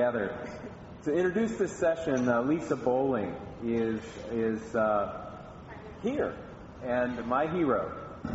together. To introduce this session, Lisa Bowling is here, and my hero.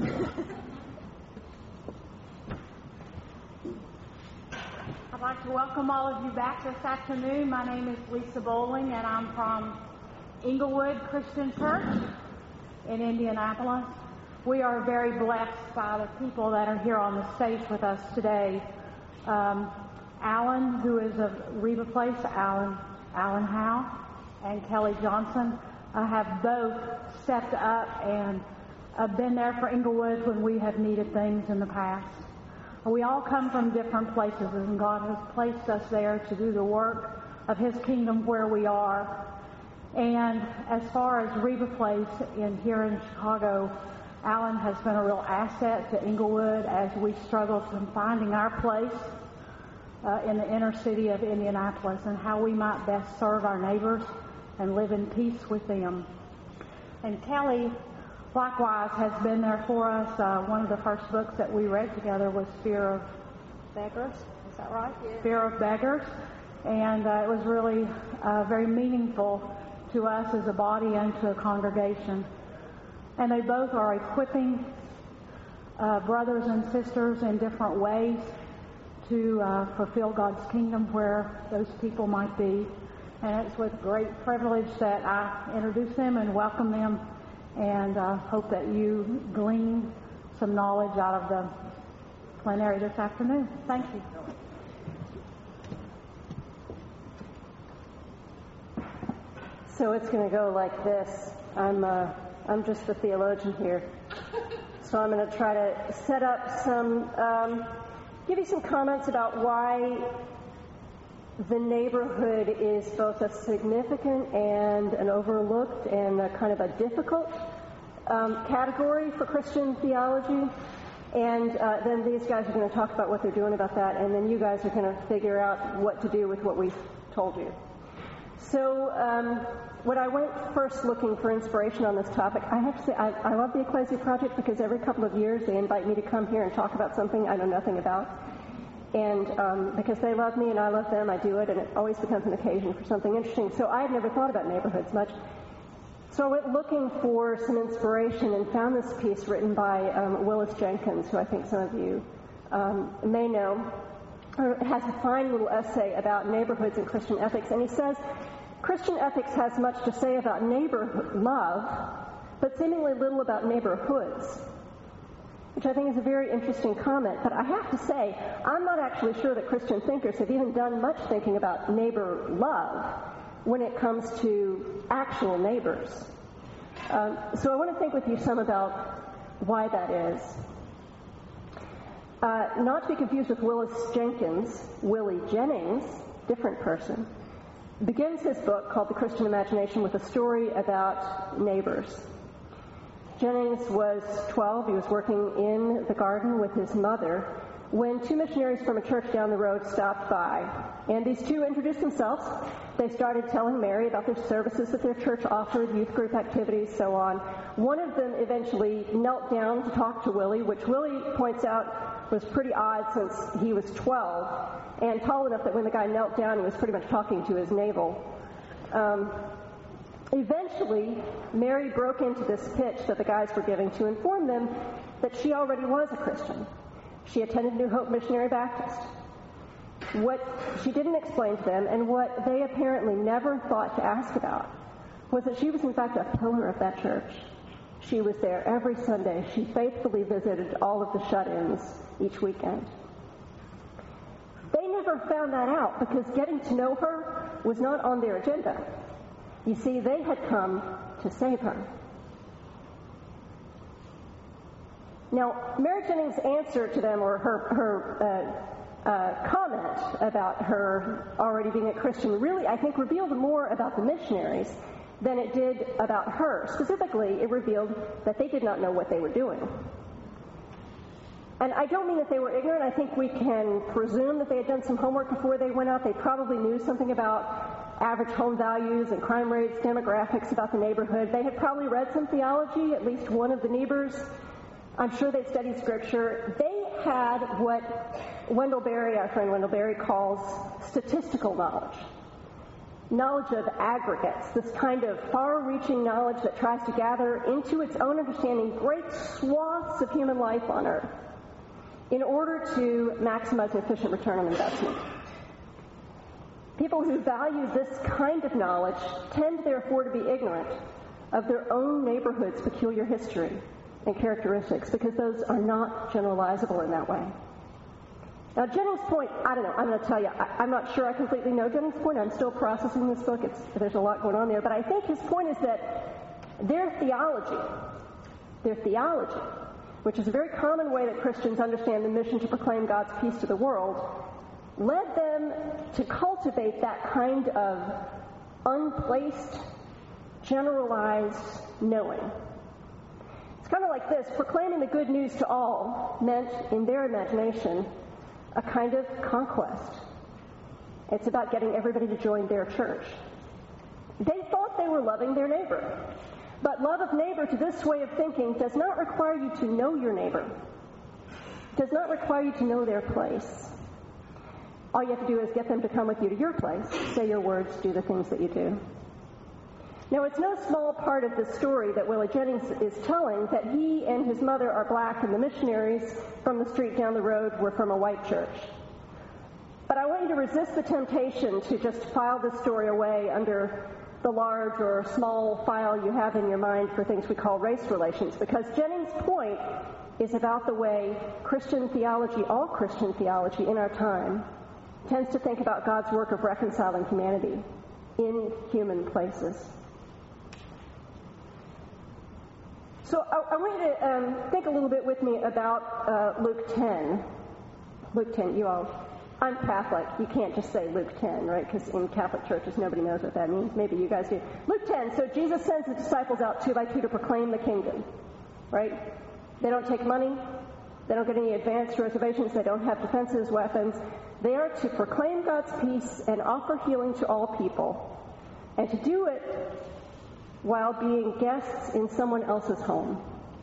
I'd like to welcome all of you back this afternoon. My name is Lisa Bowling, and I'm from Englewood Christian Church in Indianapolis. We are very blessed by the people that are here on the stage with us today. Alan, who is of Reba Place, Alan Howe, and Kelly Johnson, have both stepped up and been there for Englewood when we have needed things in the past. We all come from different places, and God has placed us there to do the work of His kingdom where we are. And as far as Reba Place here in Chicago, Alan has been a real asset to Englewood as we struggle from finding our place in the inner city of Indianapolis and how we might best serve our neighbors and live in peace with them. And Kelly, likewise, has been there for us. One of the first books that we read together was Fear of Beggars. Is that right? Yeah. Fear of Beggars. And it was really very meaningful to us as a body and to a congregation. And they both are equipping brothers and sisters in different ways to fulfill God's kingdom where those people might be. And it's with great privilege that I introduce them and welcome them, and hope that you glean some knowledge out of the plenary this afternoon. Thank you. So it's going to go like this. I'm just the theologian here. So I'm going to try to set up give you some comments about why the neighborhood is both a significant and an overlooked and a kind of a difficult category for Christian theology. And then these guys are going to talk about what they're doing about that, and then you guys are going to figure out what to do with what we've told you. So when I went first looking for inspiration on this topic, I have to say I love the Ecclesia Project because every couple of years they invite me to come here and talk about something I know nothing about. And because they love me and I love them, I do it, and it always becomes an occasion for something interesting. So I had never thought about neighborhoods much. So I went looking for some inspiration and found this piece written by Willis Jenkins, who I think some of you may know. It has a fine little essay about neighborhoods and Christian ethics, and he says, Christian ethics has much to say about neighbor love, but seemingly little about neighborhoods, which I think is a very interesting comment. But I have to say, I'm not actually sure that Christian thinkers have even done much thinking about neighbor love when it comes to actual neighbors. So I want to think with you some about why that is. Not to be confused with Willis Jenkins, Willie Jennings, different person, begins his book called The Christian Imagination with a story about neighbors. Jennings was 12. He was working in the garden with his mother when two missionaries from a church down the road stopped by. And these two introduced themselves. They started telling Mary about their services that their church offered, youth group activities, so on. One of them eventually knelt down to talk to Willie, which Willie points out was pretty odd since he was 12, and tall enough that when the guy knelt down, he was pretty much talking to his navel. Eventually, Mary broke into this pitch that the guys were giving to inform them that she already was a Christian. She attended New Hope Missionary Baptist. What she didn't explain to them, and what they apparently never thought to ask about, was that she was in fact a pillar of that church. She was there every Sunday. She faithfully visited all of the shut-ins each weekend. They never found that out because getting to know her was not on their agenda. You see, they had come to save her. Now, Mary Jennings' answer to them, or her comment about her already being a Christian, really, I think, revealed more about the missionaries than it did about her. Specifically, it revealed that they did not know what they were doing. And I don't mean that they were ignorant. I think we can presume that they had done some homework before they went out. They probably knew something about average home values and crime rates, demographics about the neighborhood. They had probably read some theology, at least one of the neighbors. I'm sure they'd studied Scripture. They had what Wendell Berry, our friend Wendell Berry, calls statistical knowledge. Knowledge of aggregates, this kind of far-reaching knowledge that tries to gather into its own understanding great swaths of human life on Earth in order to maximize an efficient return on investment. People who value this kind of knowledge tend, therefore, to be ignorant of their own neighborhood's peculiar history and characteristics, because those are not generalizable in that way. Now, Jennings' point, I don't know, I'm going to tell you, I'm not sure I completely know Jennings' point. I'm still processing this book. There's a lot going on there. But I think his point is that their theology, which is a very common way that Christians understand the mission to proclaim God's peace to the world, led them to cultivate that kind of unplaced, generalized knowing. It's kind of like this. Proclaiming the good news to all meant, in their imagination, a kind of conquest. It's about getting everybody to join their church. They thought they were loving their neighbor. But love of neighbor to this way of thinking does not require you to know your neighbor. Does not require you to know their place. All you have to do is get them to come with you to your place, say your words, do the things that you do. Now, it's no small part of the story that Willie Jennings is telling that he and his mother are black and the missionaries from the street down the road were from a white church. But I want you to resist the temptation to just file this story away under the large or small file you have in your mind for things we call race relations, because Jennings' point is about the way Christian theology, all Christian theology in our time, tends to think about God's work of reconciling humanity in human places. So I want you to think a little bit with me about Luke 10. Luke 10, you all, I'm Catholic. You can't just say Luke 10, right? Because in Catholic churches, nobody knows what that means. Maybe you guys do. Luke 10, so Jesus sends the disciples out 2 by 2 to proclaim the kingdom, right? They don't take money. They don't get any advanced reservations. They don't have defenses, weapons. They are to proclaim God's peace and offer healing to all people, and to do it while being guests in someone else's home.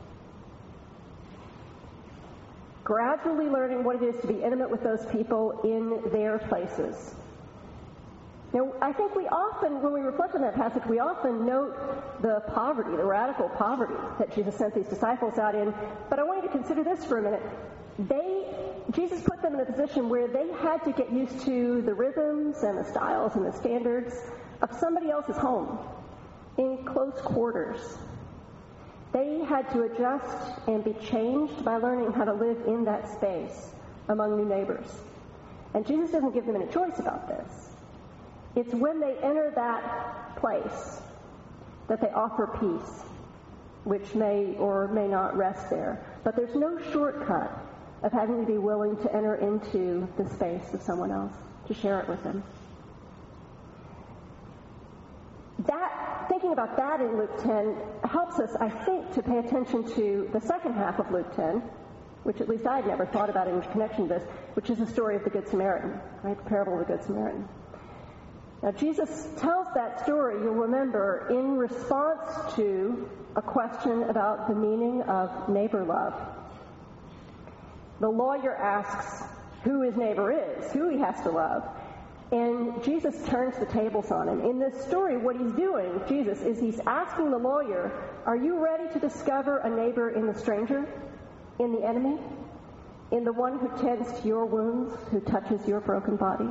Gradually learning what it is to be intimate with those people in their places. Now, I think we often, when we reflect on that passage, we often note the poverty, the radical poverty that Jesus sent these disciples out in. But I want you to consider this for a minute. Jesus put them in a position where they had to get used to the rhythms and the styles and the standards of somebody else's home in close quarters. They had to adjust and be changed by learning how to live in that space among new neighbors. And Jesus doesn't give them any choice about this. It's when they enter that place that they offer peace, which may or may not rest there. But there's no shortcut of having to be willing to enter into the space of someone else, to share it with them. Thinking about that in Luke 10 helps us, I think, to pay attention to the second half of Luke 10, which at least I had never thought about in connection to this, which is the story of the Good Samaritan, right? The parable of the Good Samaritan. Now, Jesus tells that story, you'll remember, in response to a question about the meaning of neighbor love. The lawyer asks who his neighbor is, who he has to love. And Jesus turns the tables on him. In this story, what he's doing, Jesus, is he's asking the lawyer, are you ready to discover a neighbor in the stranger, in the enemy, in the one who tends to your wounds, who touches your broken body?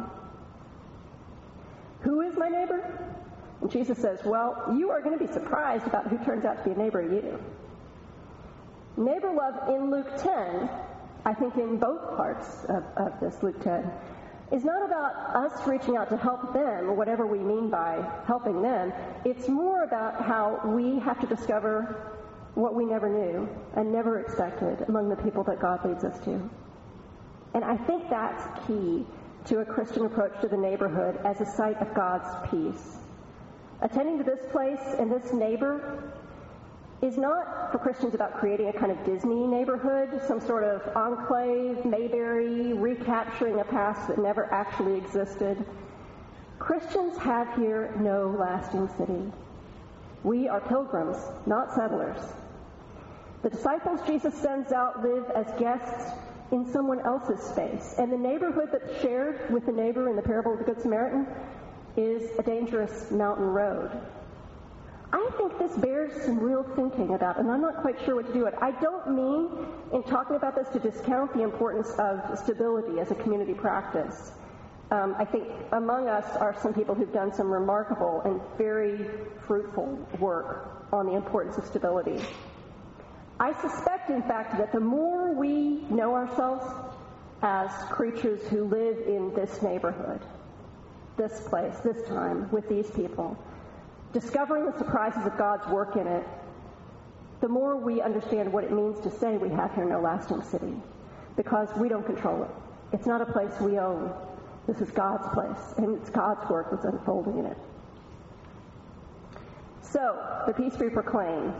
Who is my neighbor? And Jesus says, well, you are going to be surprised about who turns out to be a neighbor to you. Neighbor love in Luke 10, I think in both parts of this Luke 10, is not about us reaching out to help them, or whatever we mean by helping them. It's more about how we have to discover what we never knew and never expected among the people that God leads us to. And I think that's key to a Christian approach to the neighborhood as a site of God's peace. Attending to this place and this neighbor is not for Christians about creating a kind of Disney neighborhood, some sort of enclave, Mayberry, recapturing a past that never actually existed. Christians have here no lasting city. We are pilgrims, not settlers. The disciples Jesus sends out live as guests in someone else's space. And the neighborhood that's shared with the neighbor in the parable of the Good Samaritan is a dangerous mountain road. I think this bears some real thinking about, and I'm not quite sure what to do with it. I don't mean, in talking about this, to discount the importance of stability as a community practice. I think among us are some people who've done some remarkable and very fruitful work on the importance of stability. I suspect, in fact, that the more we know ourselves as creatures who live in this neighborhood, this place, this time, with these people, discovering the surprises of God's work in it, the more we understand what it means to say we have here no lasting city, because we don't control it. It's not a place we own. This is God's place, and it's God's work that's unfolding in it. So, the peace we proclaim.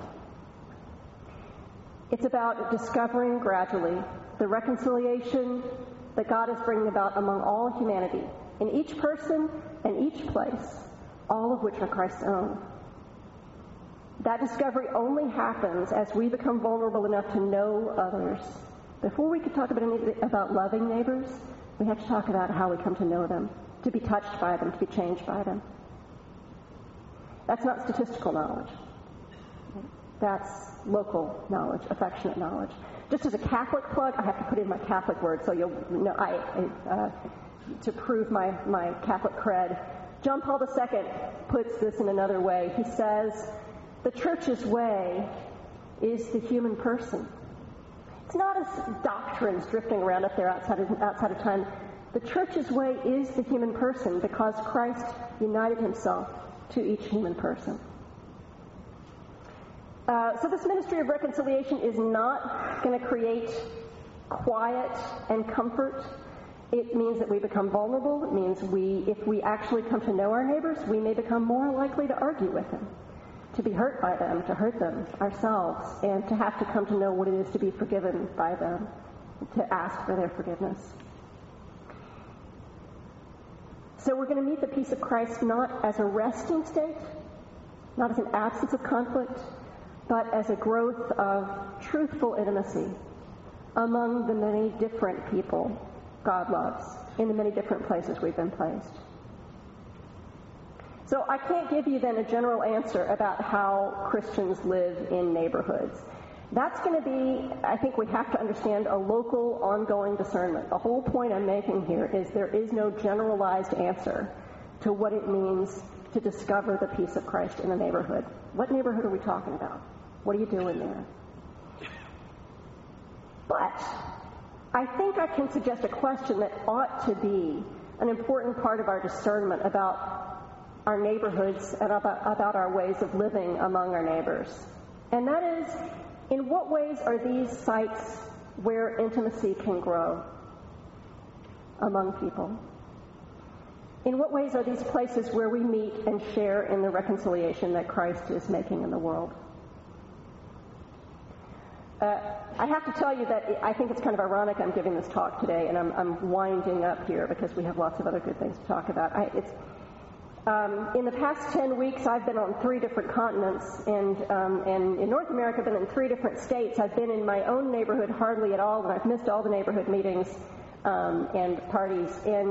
It's about discovering gradually the reconciliation that God is bringing about among all humanity, in each person and each place, all of which are Christ's own. That discovery only happens as we become vulnerable enough to know others. Before we could talk about loving neighbors, we have to talk about how we come to know them, to be touched by them, to be changed by them. That's not statistical knowledge. That's local knowledge, affectionate knowledge. Just as a Catholic plug, I have to put in my Catholic word so you'll know to prove my Catholic cred. John Paul II puts this in another way. He says, the Church's way is the human person. It's not as doctrines drifting around up there outside of time. The Church's way is the human person because Christ united himself to each human person. So this ministry of reconciliation is not going to create quiet and comfort. It means that we become vulnerable. It means if we actually come to know our neighbors, we may become more likely to argue with them, to be hurt by them, to hurt them ourselves, and to have to come to know what it is to be forgiven by them, to ask for their forgiveness. So we're going to meet the peace of Christ not as a resting state, not as an absence of conflict, but as a growth of truthful intimacy among the many different people God loves in the many different places we've been placed. So I can't give you then a general answer about how Christians live in neighborhoods. That's going to be, I think we have to understand, a local, ongoing discernment. The whole point I'm making here is there is no generalized answer to what it means to discover the peace of Christ in a neighborhood. What neighborhood are we talking about? What are you doing there? But I think I can suggest a question that ought to be an important part of our discernment about our neighborhoods and about our ways of living among our neighbors. And that is, in what ways are these sites where intimacy can grow among people? In what ways are these places where we meet and share in the reconciliation that Christ is making in the world? I have to tell you that I think it's kind of ironic I'm giving this talk today, and I'm winding up here because we have lots of other good things to talk about. In the past 10 weeks, I've been on 3 different continents, and in North America, I've been in 3 different states. I've been in my own neighborhood hardly at all, and I've missed all the neighborhood meetings and parties.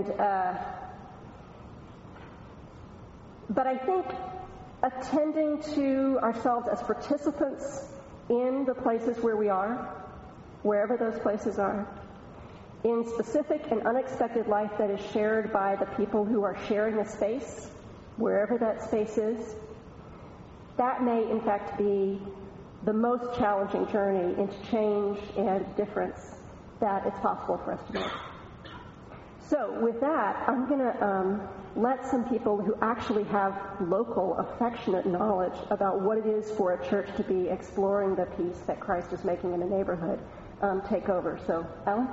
But I think attending to ourselves as participants in the places where we are, wherever those places are, in specific and unexpected life that is shared by the people who are sharing a space, wherever that space is, that may in fact be the most challenging journey into change and difference that it's possible for us to make. So with that, I'm going to let some people who actually have local, affectionate knowledge about what it is for a church to be exploring the peace that Christ is making in a neighborhood take over. So, Ellen?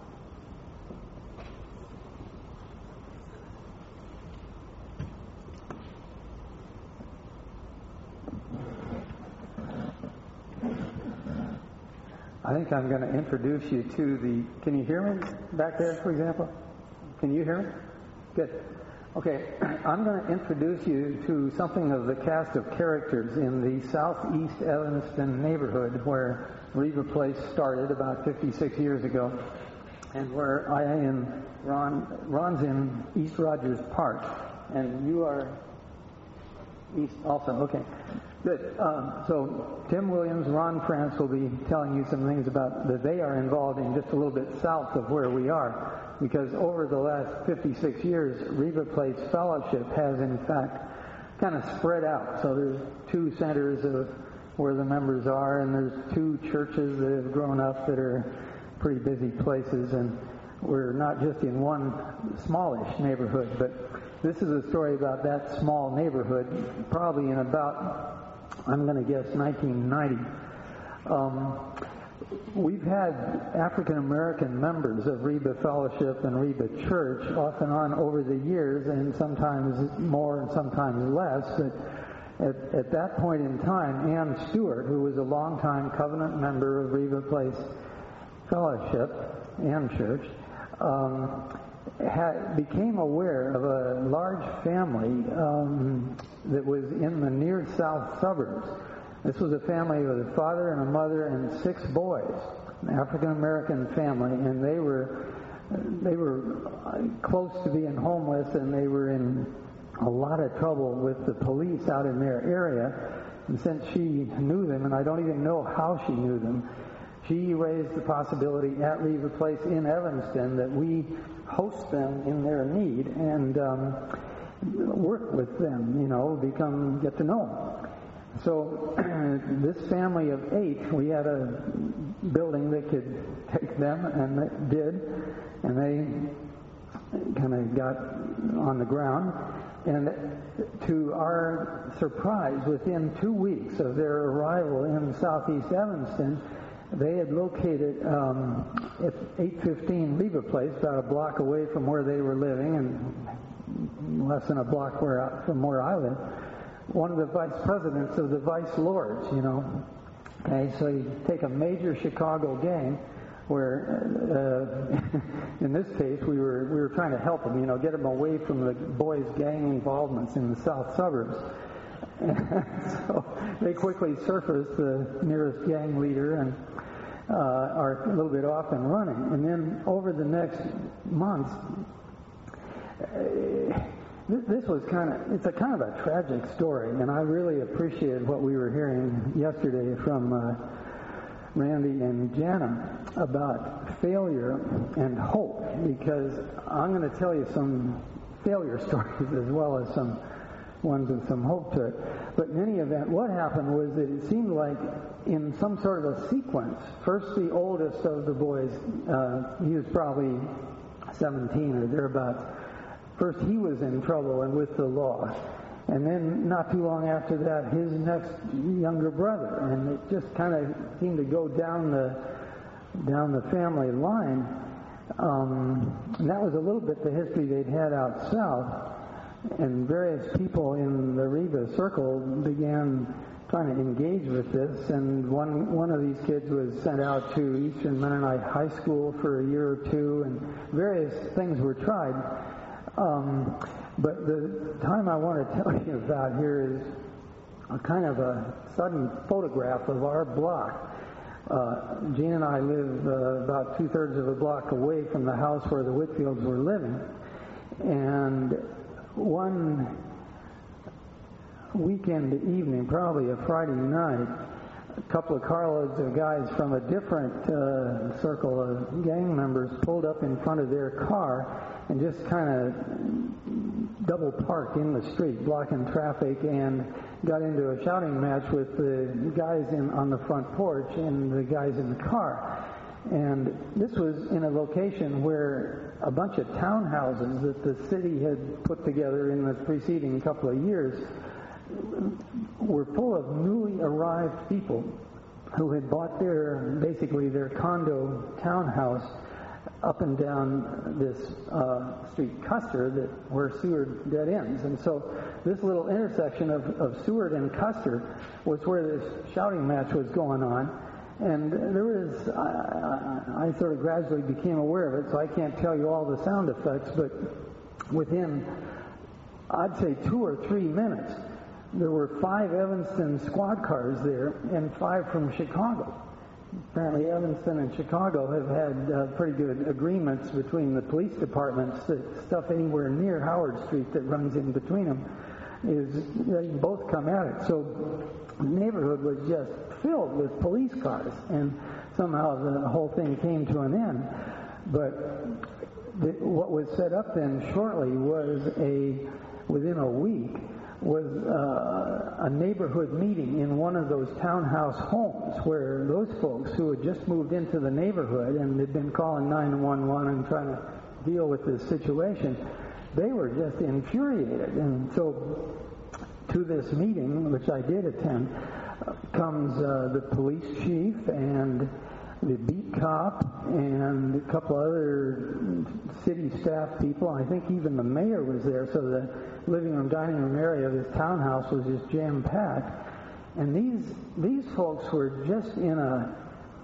I think I'm going to introduce you to the... Can you hear me back there, for example? Can you hear me? Good. Okay, I'm going to introduce you to something of the cast of characters in the southeast Evanston neighborhood where Riva Place started about 56 years ago. and where I and Ron's in East Rogers Park, and you are East also. Okay, good. So Tim Williams, Ron France will be telling you some things about that they are involved in just a little bit south of where we are, because over the last 56 years, Reba Place Fellowship has in fact kind of spread out. So there's 2 centers of where the members are, and there's 2 churches that have grown up that are pretty busy places, and we're not just in one smallish neighborhood, but this is a story about that small neighborhood, probably in about, I'm going to guess, 1990. We've had African American members of Reba Fellowship and Reba Church off and on over the years, and sometimes more and sometimes less, but at that point in time, Ann Stewart, who was a longtime covenant member of Reba Place Fellowship and Church, became aware of a large family that was in the near south suburbs. This was a family with a father and a mother and 6 boys, an African American family, and they were close to being homeless, and they were in a lot of trouble with the police out in their area. And since she knew them, and I don't even know how she knew them, she raised the possibility at Reba Place in Evanston that we host them in their need and work with them, get to know them. So this family of 8, we had a building that could take them, and it did, and they kind of got on the ground. And to our surprise, within 2 weeks of their arrival in southeast Evanston, they had located at 815 Reba Place, about a block away from where they were living, and less than a block from where I live, one of the vice presidents of the Vice Lords, Okay, so you take a major Chicago gang, where in this case we were trying to help them, get them away from the boys' gang involvements in the south suburbs. So they quickly surfaced the nearest gang leader and are a little bit off and running. And then over the next months, this was it's a kind of a tragic story, and I really appreciated what we were hearing yesterday from Randy and Jana about failure and hope, because I'm going to tell you some failure stories as well as some ones with some hope to it. But in any event, what happened was that it seemed like in some sort of a sequence, first the oldest of the boys, he was probably 17 or thereabouts, first he was in trouble and with the law. And then not too long after that, his next younger brother. And it just kind of seemed to go down the family line. And that was a little bit the history they'd had out south. And various people in the Reba circle began trying to engage with this. And one of these kids was sent out to Eastern Mennonite High School for a year or 2, and various things were tried. But the time I want to tell you about here is a kind of a sudden photograph of our block. Jean and I live about 2/3 of a block away from the house where the Whitfields were living. And one weekend evening, probably a Friday night, a couple of carloads of guys from a different circle of gang members pulled up in front of their car and just kind of double parked in the street, blocking traffic, and got into a shouting match with the guys on the front porch and the guys in the car. And this was in a location where a bunch of townhouses that the city had put together in the preceding couple of years were full of newly arrived people who had bought basically their condo townhouse up and down this street, Custer, where Seward dead ends. And so this little intersection of Seward and Custer was where this shouting match was going on. And there was, I sort of gradually became aware of it, so I can't tell you all the sound effects, but within, I'd say 2 or 3 minutes, there were 5 Evanston squad cars there and 5 from Chicago. apparently Evanston and Chicago have had pretty good agreements between the police departments that stuff anywhere near Howard Street that runs in between them is they both come at it. So the neighborhood was just filled with police cars, and somehow the whole thing came to an end. But what was set up then shortly was within a week, was a neighborhood meeting in one of those townhouse homes where those folks who had just moved into the neighborhood and had been calling 911 and trying to deal with this situation, they were just infuriated. And so to this meeting, which I did attend, comes the police chief and the beat cop and a couple other city staff people. I think even the mayor was there, so the living room, dining room area of this townhouse was just jam-packed. And these folks were just in a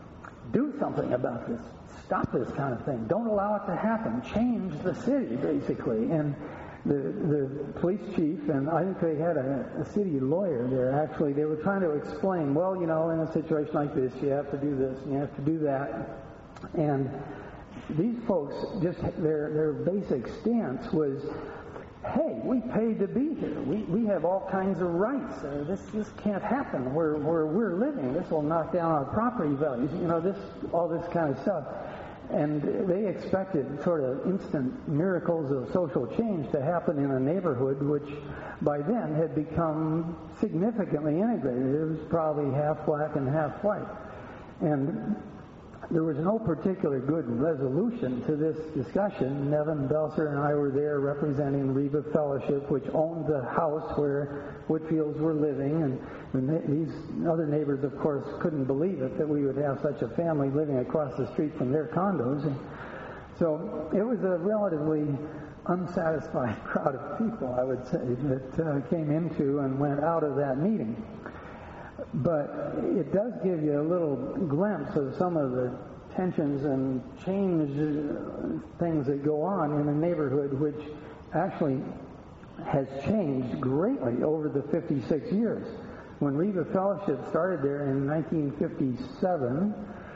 do something about this. Stop this kind of thing. Don't allow it to happen. Change the city, basically. And the police chief, and I think they had a city lawyer there, actually, they were trying to explain, well, in a situation like this, you have to do this, and you have to do that. And these folks, just their basic stance was, hey, we paid to be here. We have all kinds of rights. This can't happen where we're living. This will knock down our property values. All this kind of stuff. And they expected sort of instant miracles of social change to happen in a neighborhood which by then had become significantly integrated. It was probably half black and half white. And there was no particular good resolution to this discussion. Nevin Belser and I were there representing Reba Fellowship, which owned the house where Whitfields were living, and these other neighbors, of course, couldn't believe it that we would have such a family living across the street from their condos. And so it was a relatively unsatisfied crowd of people, I would say, that came into and went out of that meeting. But it does give you a little glimpse of some of the tensions and change things that go on in a neighborhood which actually has changed greatly over the 56 years. When Reba Fellowship started there in 1957,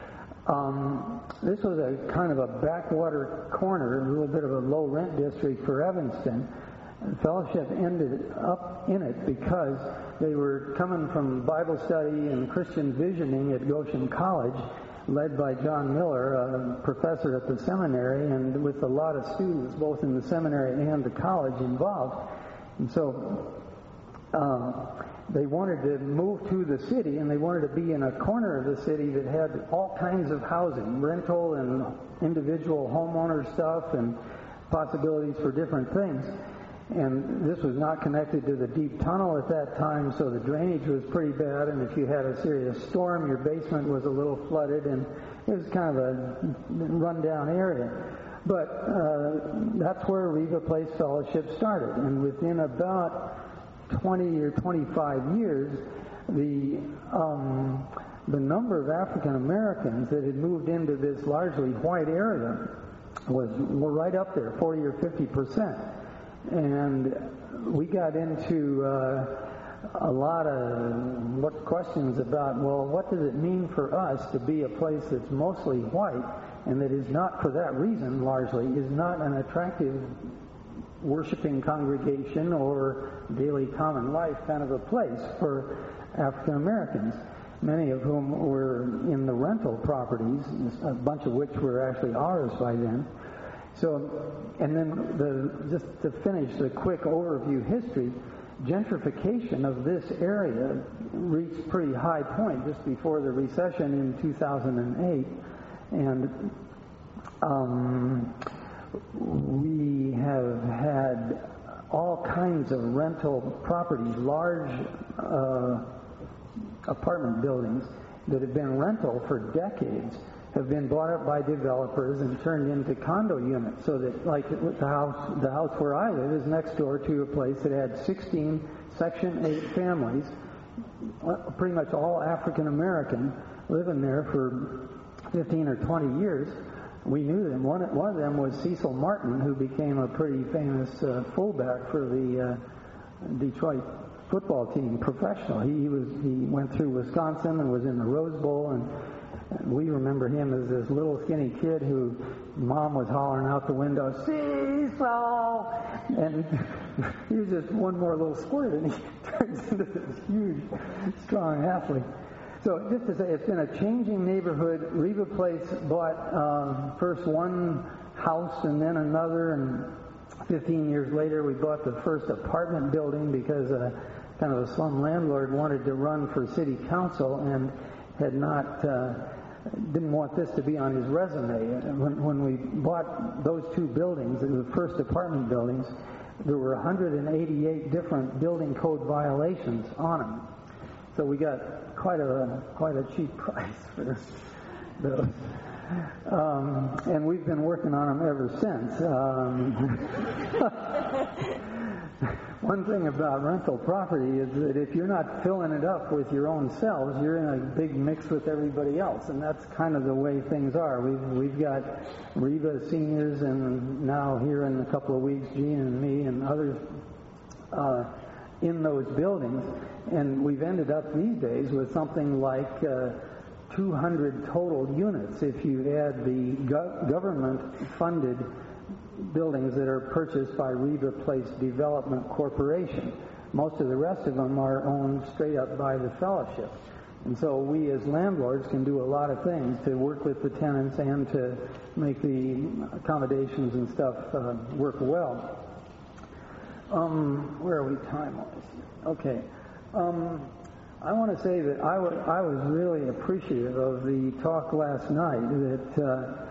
this was a kind of a backwater corner, a little bit of a low rent district for Evanston. Fellowship ended up in it because they were coming from Bible study and Christian visioning at Goshen College, led by John Miller, a professor at the seminary, and with a lot of students, both in the seminary and the college, involved. And so they wanted to move to the city, and they wanted to be in a corner of the city that had all kinds of housing, rental and individual homeowner stuff, and possibilities for different things. And this was not connected to the deep tunnel at that time, so the drainage was pretty bad, and if you had a serious storm, your basement was a little flooded, and it was kind of a run-down area. But that's where Reba Place Fellowship started, and within about 20 or 25 years, the number of African Americans that had moved into this largely white area were right up there, 40 or 50%. And we got into a lot of questions about, well, what does it mean for us to be a place that's mostly white and that is not, for that reason largely, is not an attractive worshiping congregation or daily common life kind of a place for African Americans, many of whom were in the rental properties, a bunch of which were actually ours by then. So, and then just to finish the quick overview history, gentrification of this area reached pretty high point just before the recession in 2008, and we have had all kinds of rental properties, large apartment buildings that have been rental for decades, have been bought up by developers and turned into condo units, so that, like the house where I live is next door to a place that had 16 Section 8 families, pretty much all African American, living there for 15 or 20 years. We knew them. One of them was Cecil Martin, who became a pretty famous fullback for the Detroit football team, professional. He went through Wisconsin and was in the Rose Bowl, and We remember him as this little skinny kid who mom was hollering out the window, "Seesaw!" And he was just one more little squirt, and he turns into this huge, strong athlete. So just to say, it's been a changing neighborhood. Reba Place bought first one house and then another, and 15 years later we bought the first apartment building because kind of a slum landlord wanted to run for city council and had not didn't want this to be on his resume. When we bought those two buildings, the first apartment buildings, there were 188 different building code violations on them. So we got quite a cheap price for those. And we've been working on them ever since. One thing about rental property is that if you're not filling it up with your own selves, you're in a big mix with everybody else, and that's kind of the way things are. We've got Reba seniors, and now here in a couple of weeks, Gene and me and others in those buildings, and we've ended up these days with something like 200 total units if you add the government-funded buildings that are purchased by Reba Place Development Corporation. Most of the rest of them are owned straight up by the fellowship. And so we as landlords can do a lot of things to work with the tenants and to make the accommodations and stuff work well. Where are we time-wise? Okay. I want to say that I was really appreciative of the talk last night that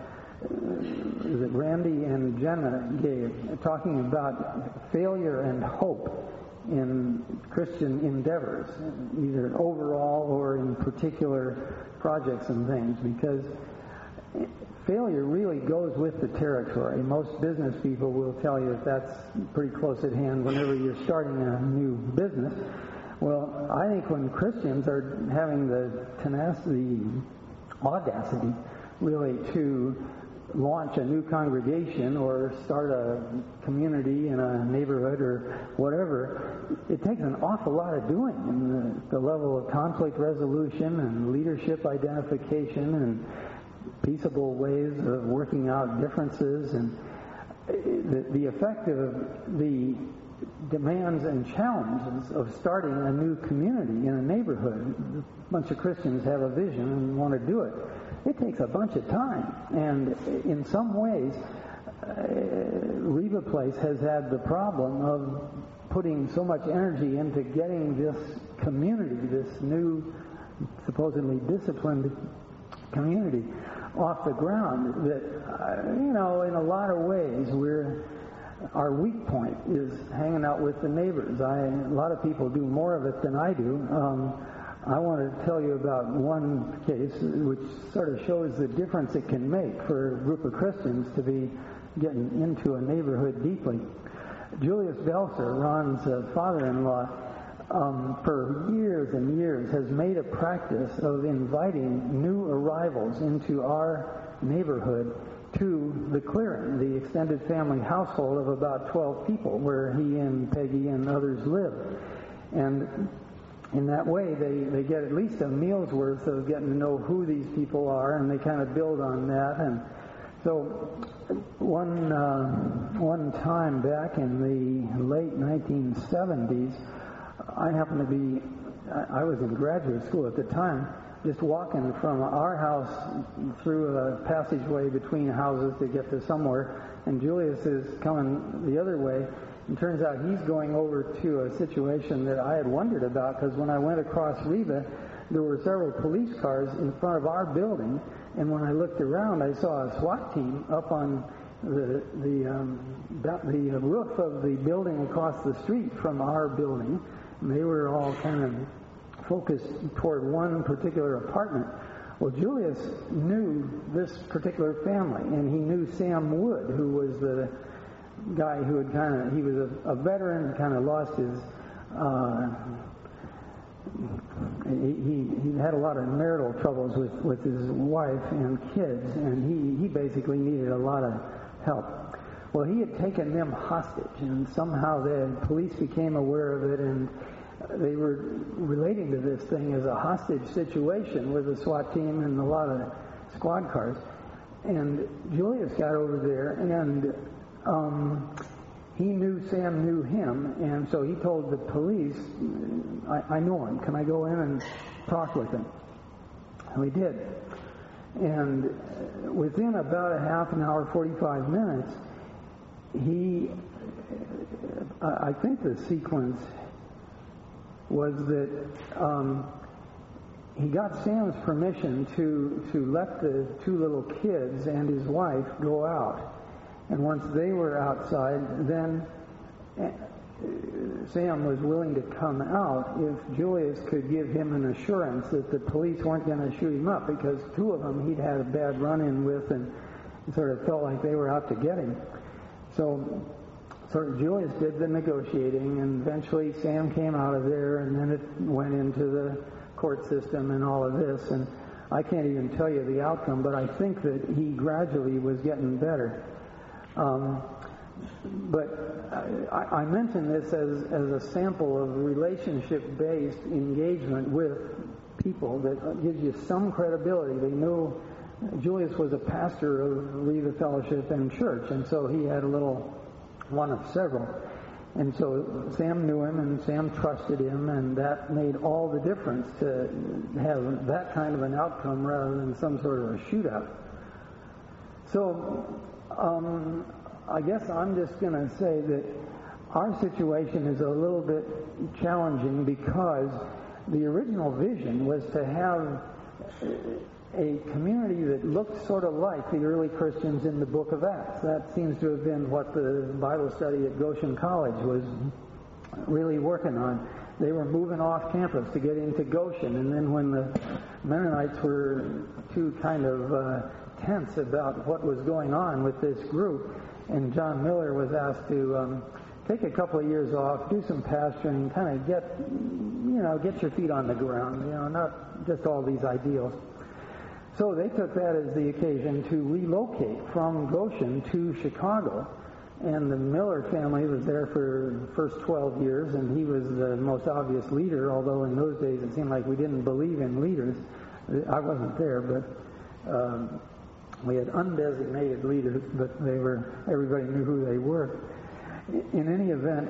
Randy and Jenna gave, talking about failure and hope in Christian endeavors, either overall or in particular projects and things, because failure really goes with the territory. Most business people will tell you that that's pretty close at hand whenever you're starting a new business. Well, I think when Christians are having the tenacity, audacity, really, to launch a new congregation or start a community in a neighborhood or whatever, it takes an awful lot of doing, and the level of conflict resolution and leadership identification and peaceable ways of working out differences, and the effect of the demands and challenges of starting a new community in a neighborhood. A bunch of Christians have a vision and want to do it. It takes a bunch of time, and in some ways Reba Place has had the problem of putting so much energy into getting this community, this new supposedly disciplined community, off the ground that in a lot of ways our weak point is hanging out with the neighbors. A lot of people do more of it than I do. I want to tell you about one case which sort of shows the difference it can make for a group of Christians to be getting into a neighborhood deeply. Julius Belser, Ron's father-in-law, for years and years has made a practice of inviting new arrivals into our neighborhood to the clearing, the extended family household of about 12 people where he and Peggy and others live. And in that way, they get at least a meal's worth of getting to know who these people are, and they kind of build on that. And so one time back in the late 1970s, I was in graduate school at the time, just walking from our house through a passageway between houses to get to somewhere, and Julius is coming the other way, and turns out he's going over to a situation that I had wondered about, because when I went across Reba, there were several police cars in front of our building, and when I looked around, I saw a SWAT team up on the roof of the building across the street from our building, and they were all kind of focused toward one particular apartment. Well, Julius knew this particular family, and he knew Sam Wood, who was the guy who had he was a veteran, kind of lost his, he had a lot of marital troubles with his wife and kids, and he basically needed a lot of help. Well, he had taken them hostage, and somehow the police became aware of it, and they were relating to this thing as a hostage situation with a SWAT team and a lot of squad cars. And Julius got over there, and he knew Sam knew him, and so he told the police, I know him. Can I go in and talk with him? And we did. And within about a half an hour, 45 minutes, I think the sequence was that he got Sam's permission to let the two little kids and his wife go out. And once they were outside, then Sam was willing to come out if Julius could give him an assurance that the police weren't going to shoot him up, because two of them he'd had a bad run-in with and sort of felt like they were out to get him. So Julius did the negotiating, and eventually Sam came out of there, and then it went into the court system and all of this. And I can't even tell you the outcome, but I think that he gradually was getting better. But I mention this as a sample of relationship-based engagement with people that gives you some credibility. They know Julius was a pastor of Riva Fellowship and Church, and so he had a little one of several. And so Sam knew him, and Sam trusted him, and that made all the difference to have that kind of an outcome rather than some sort of a shootout. So I guess I'm just going to say that our situation is a little bit challenging because the original vision was to have a community that looked sort of like the early Christians in the book of Acts. That seems to have been what the Bible study at Goshen College was really working on. They were moving off campus to get into Goshen, and then when the Mennonites were too kind of tense about what was going on with this group, and John Miller was asked to take a couple of years off, do some pastoring, kind of get your feet on the ground, not just all these ideals. So they took that as the occasion to relocate from Goshen to Chicago. And the Miller family was there for the first 12 years, and he was the most obvious leader, although in those days it seemed like we didn't believe in leaders. I wasn't there, but we had undesignated leaders, but everybody knew who they were. In any event,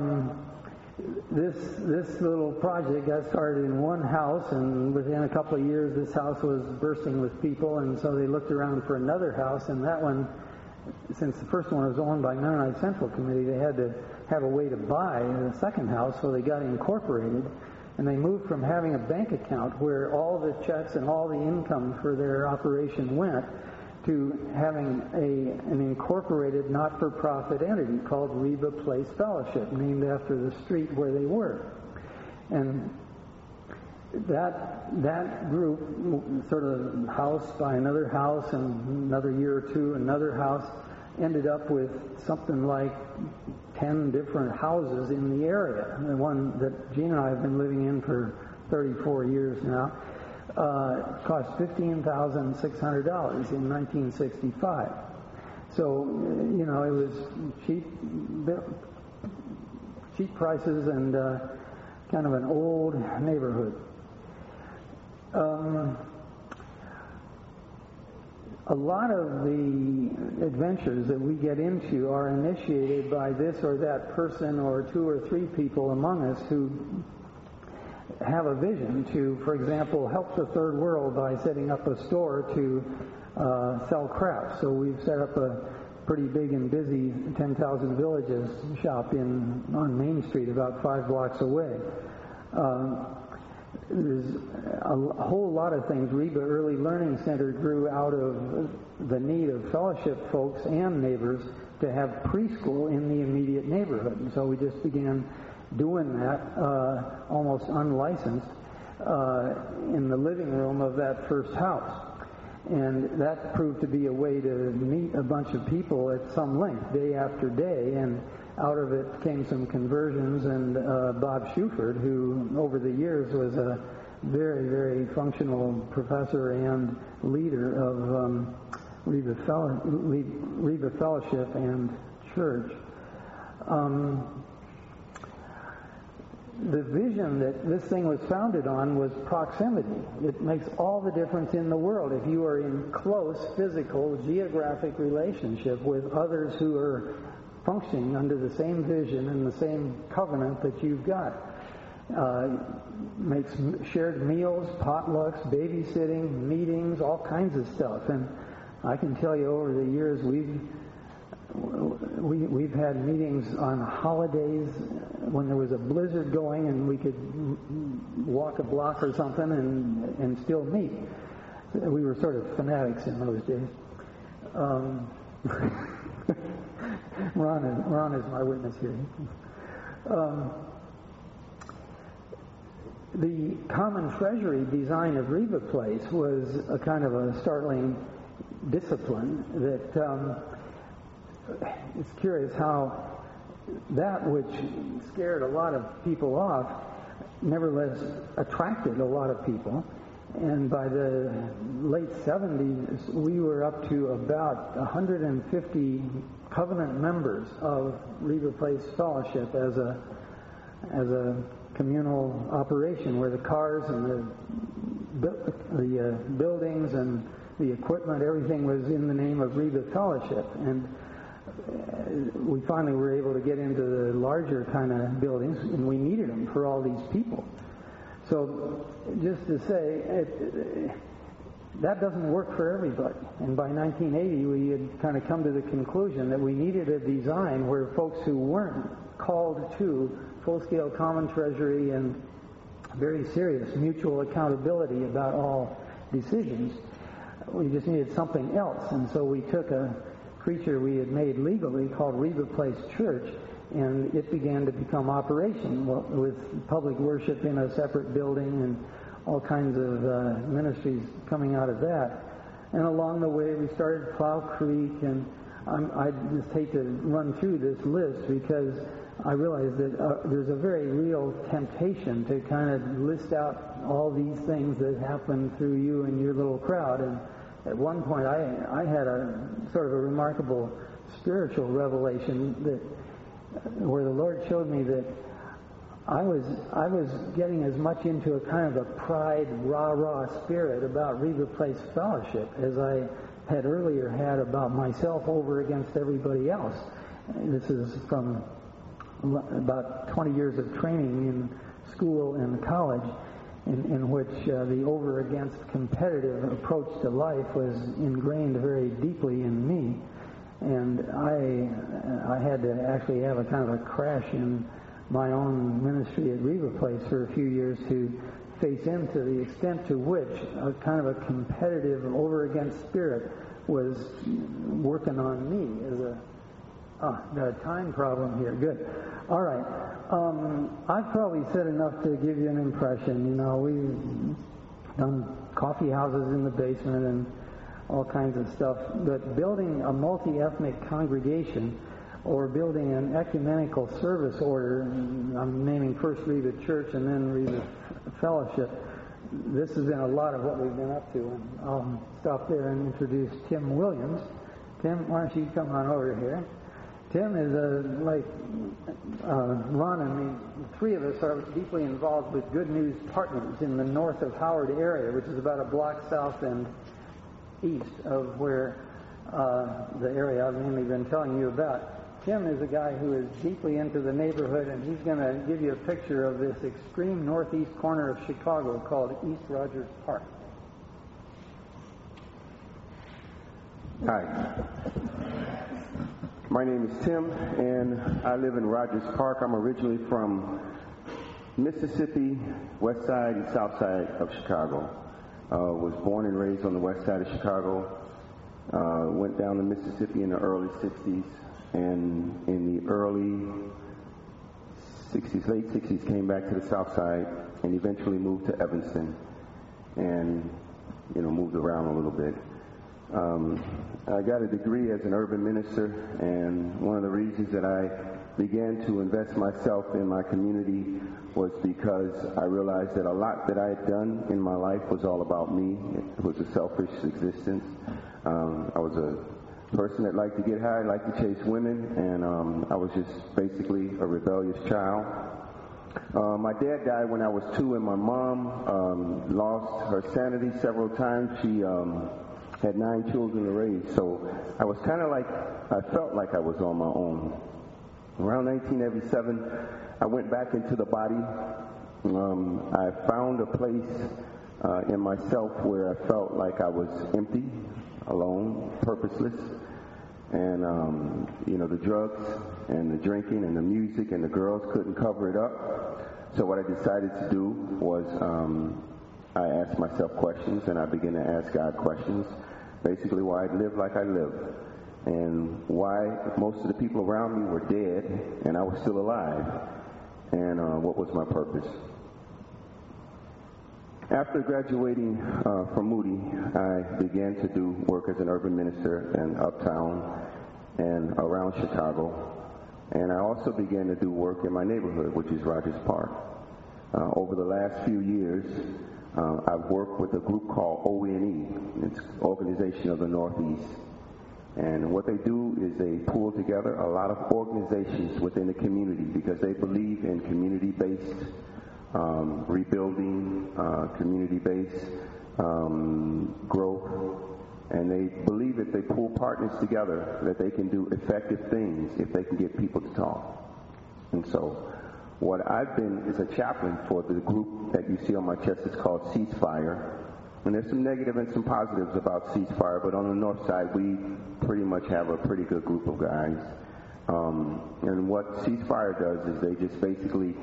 this little project got started in one house, and within a couple of years this house was bursting with people, and so they looked around for another house, and that one, since the first one was owned by Mennonite Central Committee, they had to have a way to buy the second house, so they got incorporated, and they moved from having a bank account where all the checks and all the income for their operation went to having an incorporated not-for-profit entity called Riva Place Fellowship, named after the street where they were. And that group, sort of house by another house, and another year or two, another house, ended up with something like 10 different houses in the area. The one that Gene and I have been living in for 34 years now cost $15,600 in 1965. So, it was cheap prices and kind of an old neighborhood. A lot of the adventures that we get into are initiated by this or that person or two or three people among us who have a vision to, for example, help the third world by setting up a store to sell crafts. So we've set up a pretty big and busy 10,000 Villages shop on Main Street about 5 blocks away. There's a whole lot of things. Riva Early Learning Center grew out of the need of fellowship folks and neighbors to have preschool in the immediate neighborhood. And so we just began doing that almost unlicensed in the living room of that first house. And that proved to be a way to meet a bunch of people at some length, day after day, and out of it came some conversions, and Bob Shuford, who over the years was a very, very functional professor and leader of Riva Fellowship and Church. the vision that this thing was founded on was proximity. It makes all the difference in the world if you are in close physical, geographic relationship with others who are functioning under the same vision and the same covenant that you've got. Makes shared meals, potlucks, babysitting, meetings, all kinds of stuff. And I can tell you over the years we've had meetings on holidays when there was a blizzard going and we could walk a block or something and still meet. We were sort of fanatics in those days. Ron is my witness here. The common treasury design of Reba Place was a kind of a startling discipline that it's curious how that which scared a lot of people off nevertheless attracted a lot of people. And by the late 70s, we were up to about 150 covenant members of Reba Place Fellowship as a communal operation where the cars and the buildings and the equipment, everything was in the name of Reba Fellowship. And we finally were able to get into the larger kind of buildings, and we needed them for all these people. So just to say, that doesn't work for everybody. And by 1980, we had kind of come to the conclusion that we needed a design where folks who weren't called to full-scale common treasury and very serious mutual accountability about all decisions, we just needed something else. And so we took a creature we had made legally called Reba Place Church, and it began to become operational with public worship in a separate building and all kinds of ministries coming out of that. And along the way, we started Plow Creek, and I just hate to run through this list because I realize that there's a very real temptation to kind of list out all these things that happened through you and your little crowd. And at one point, I had a sort of a remarkable spiritual revelation where the Lord showed me that I was getting as much into a kind of a pride, rah-rah spirit about Reba Place Fellowship as I had earlier had about myself over against everybody else. This is from about 20 years of training in school and college, in which the over against competitive approach to life was ingrained very deeply in me. And I had to actually have a kind of a crash in my own ministry at Reba Place for a few years to face into the extent to which a kind of a competitive over against spirit was working on me as got a time problem here. Good. All right. I've probably said enough to give you an impression. You know, we've done coffee houses in the basement and all kinds of stuff. But building a multi-ethnic congregation or building an ecumenical service order, I'm naming first Reba Church and then Reba Fellowship, this has been a lot of what we've been up to. And I'll stop there and introduce Tim Williams. Tim, why don't you come on over here? Tim is like Ron and me, the three of us are deeply involved with Good News Partners in the north of Howard area, which is about a block south and east of where the area I've mainly been telling you about. Tim is a guy who is deeply into the neighborhood, and he's going to give you a picture of this extreme northeast corner of Chicago called East Rogers Park. Hi. My name is Tim, and I live in Rogers Park. I'm originally from Mississippi, west side and south side of Chicago. Was born and raised on the west side of Chicago. Went down to Mississippi in the early 60s, and in the early 60s, late 60s, came back to the south side and eventually moved to Evanston and, moved around a little bit. I got a degree as an urban minister, and one of the reasons that I began to invest myself in my community was because I realized that a lot that I had done in my life was all about me. It was a selfish existence. I was a person that liked to get high, liked to chase women, and I was just basically a rebellious child. My dad died when I was 2, and my mom lost her sanity several times. She had 9 children to raise, so I was kind of like, I felt like I was on my own. Around 1987, I went back into the body. I found a place in myself where I felt like I was empty, alone, purposeless. And, the drugs and the drinking and the music and the girls couldn't cover it up. So what I decided to do was I asked myself questions, and I began to ask God questions, basically why I lived like I lived, and why most of the people around me were dead and I was still alive, and what was my purpose. After graduating from Moody, I began to do work as an urban minister in Uptown and around Chicago. And I also began to do work in my neighborhood, which is Rogers Park. Over the last few years, I've worked with a group called ONE. It's Organization of the Northeast. And what they do is they pull together a lot of organizations within the community because they believe in community-based rebuilding, community-based growth, and they believe if they pull partners together that they can do effective things if they can get people to talk. And so what I've been is a chaplain for the group that you see on my chest. It's called Ceasefire. And there's some negative and some positives about Ceasefire, but on the north side we pretty much have a pretty good group of guys. And what Ceasefire does is they just basically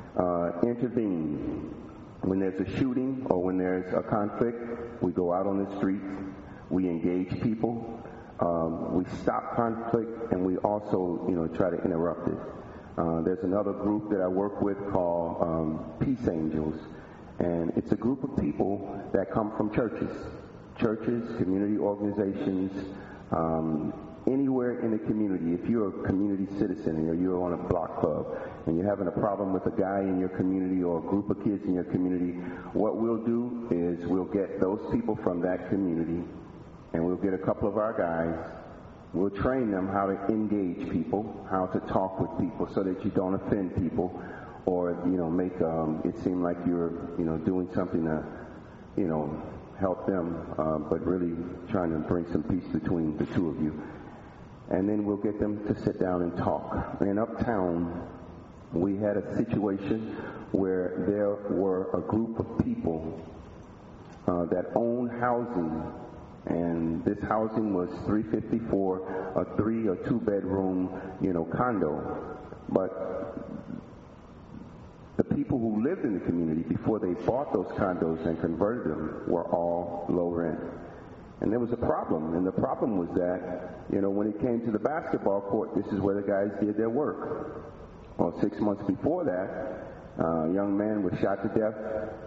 intervene. When there's a shooting or when there's a conflict, we go out on the streets, we engage people, we stop conflict, and we also, try to interrupt it. There's another group that I work with called Peace Angels, and it's a group of people that come from churches, community organizations, anywhere in the community. If you're a community citizen or you're on a block club and you're having a problem with a guy in your community or a group of kids in your community, what we'll do is we'll get those people from that community and we'll get a couple of our guys. We'll train them how to engage people, how to talk with people so that you don't offend people or, make it seem like you're, doing something to, help them, but really trying to bring some peace between the two of you. And then we'll get them to sit down and talk. In Uptown, we had a situation where there were a group of people that owned housing, and this housing was $350 for a 3 or 2 bedroom, condo. But the people who lived in the community before they bought those condos and converted them were all low rent. And there was a problem, and the problem was that, when it came to the basketball court, this is where the guys did their work. Well, 6 months before that, a young man was shot to death,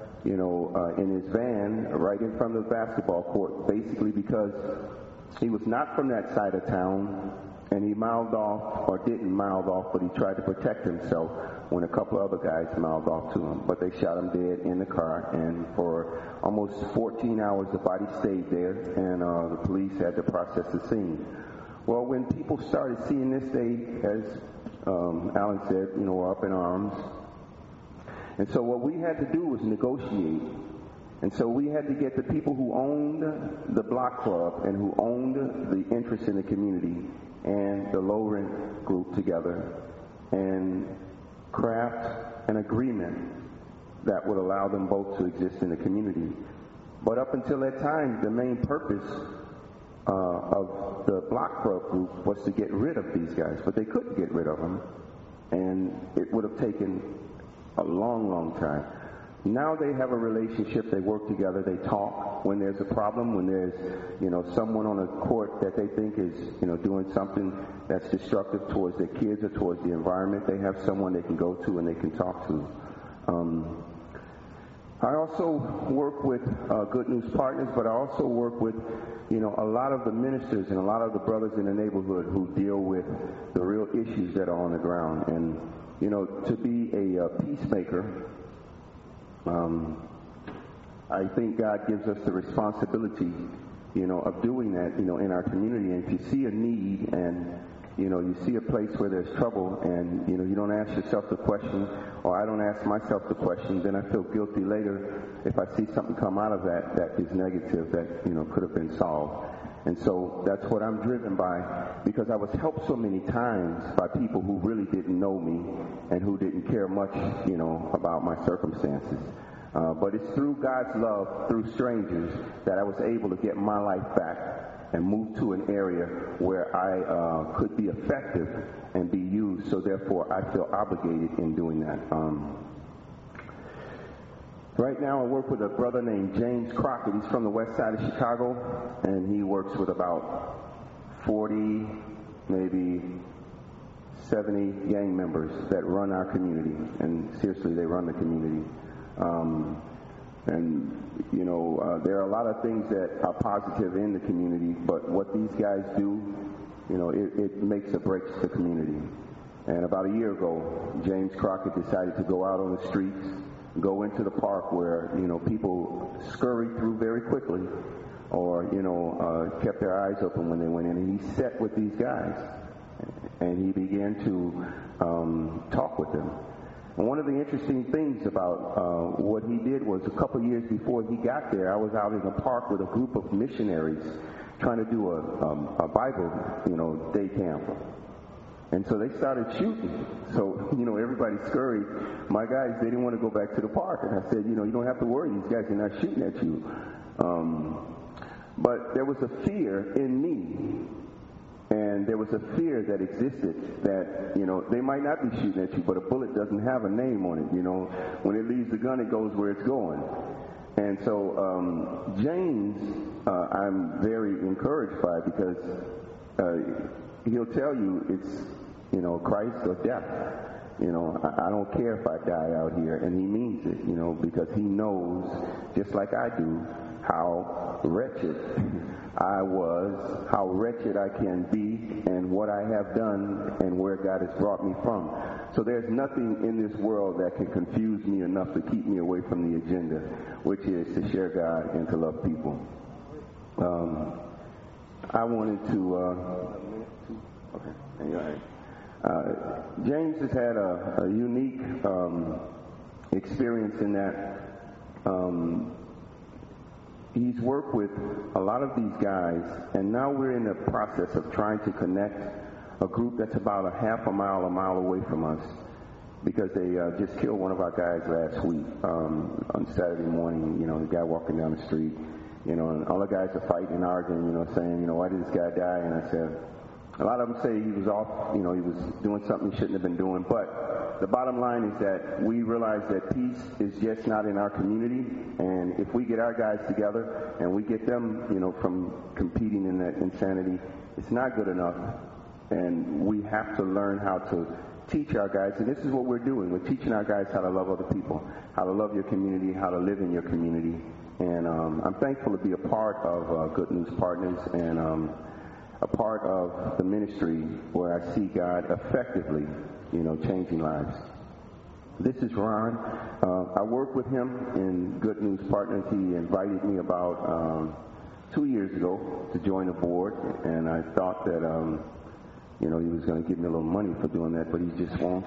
in his van right in front of the basketball court, basically because he was not from that side of town, and he mouthed off, or didn't mouth off, but he tried to protect himself when a couple of other guys mouthed off to him. But they shot him dead in the car, and for almost 14 hours the body stayed there, and the police had to process the scene. Well, when people started seeing this, they, as Alan said, were up in arms. And so what we had to do was negotiate. And so we had to get the people who owned the block club and who owned the interest in the community and the low rent group together and craft an agreement that would allow them both to exist in the community. But up until that time, the main purpose of the block club group was to get rid of these guys, but they couldn't get rid of them, and it would have taken a long, long time. Now they have a relationship, they work together, they talk. When there's a problem, when there's, someone on a court that they think is, doing something that's destructive towards their kids or towards the environment, they have someone they can go to and they can talk to. I also work with Good News Partners, but I also work with, a lot of the ministers and a lot of the brothers in the neighborhood who deal with the real issues that are on the ground. And, to be a peacemaker, I think God gives us the responsibility, of doing that, in our community. And if you see a need and you see a place where there's trouble and, you don't ask yourself the question, or I don't ask myself the question, then I feel guilty later if I see something come out of that is negative that, could have been solved. And so that's what I'm driven by, because I was helped so many times by people who really didn't know me and who didn't care much, about my circumstances. But it's through God's love, through strangers, that I was able to get my life back and move to an area where I could be effective and be used. So therefore, I feel obligated in doing that. Right now, I work with a brother named James Crockett. He's from the west side of Chicago, and he works with about 40, maybe 70 gang members that run our community. And seriously, they run the community. There are a lot of things that are positive in the community, but what these guys do, it makes or breaks the community. And about a year ago, James Crockett decided to go out on the streets, go into the park where, people scurried through very quickly, or, kept their eyes open when they went in, and he sat with these guys, and he began to talk with them. And one of the interesting things about what he did was a couple years before he got there, I was out in the park with a group of missionaries trying to do a Bible, day camp. And so they started shooting. So, everybody scurried. My guys, they didn't want to go back to the park. And I said, you don't have to worry. These guys are not shooting at you. But there was a fear in me. And there was a fear that existed that, they might not be shooting at you, but a bullet doesn't have a name on it. When it leaves the gun, it goes where it's going. And so James, I'm very encouraged by, because he'll tell you it's, Christ or death. I don't care if I die out here. And he means it, because he knows, just like I do, how wretched I was, how wretched I can be, and what I have done, and where God has brought me from. So there's nothing in this world that can confuse me enough to keep me away from the agenda, which is to share God and to love people. I wanted to... James has had a unique experience in that he's worked with a lot of these guys, and now we're in the process of trying to connect a group that's about a half a mile away from us, because they just killed one of our guys last week on Saturday morning. The guy walking down the street, and all the guys are fighting and arguing, saying, why did this guy die? And I said, a lot of them say he was off, he was doing something he shouldn't have been doing. But the bottom line is that we realize that peace is just not in our community. And if we get our guys together and we get them, from competing in that insanity, it's not good enough. And we have to learn how to teach our guys. And this is what we're doing. We're teaching our guys how to love other people, how to love your community, how to live in your community. And I'm thankful to be a part of Good News Partners, and a part of the ministry where I see God effectively, changing lives. This is Ron. I work with him in Good News Partners. He invited me about 2 years ago to join the board, and I thought that, he was going to give me a little money for doing that, but he just won't.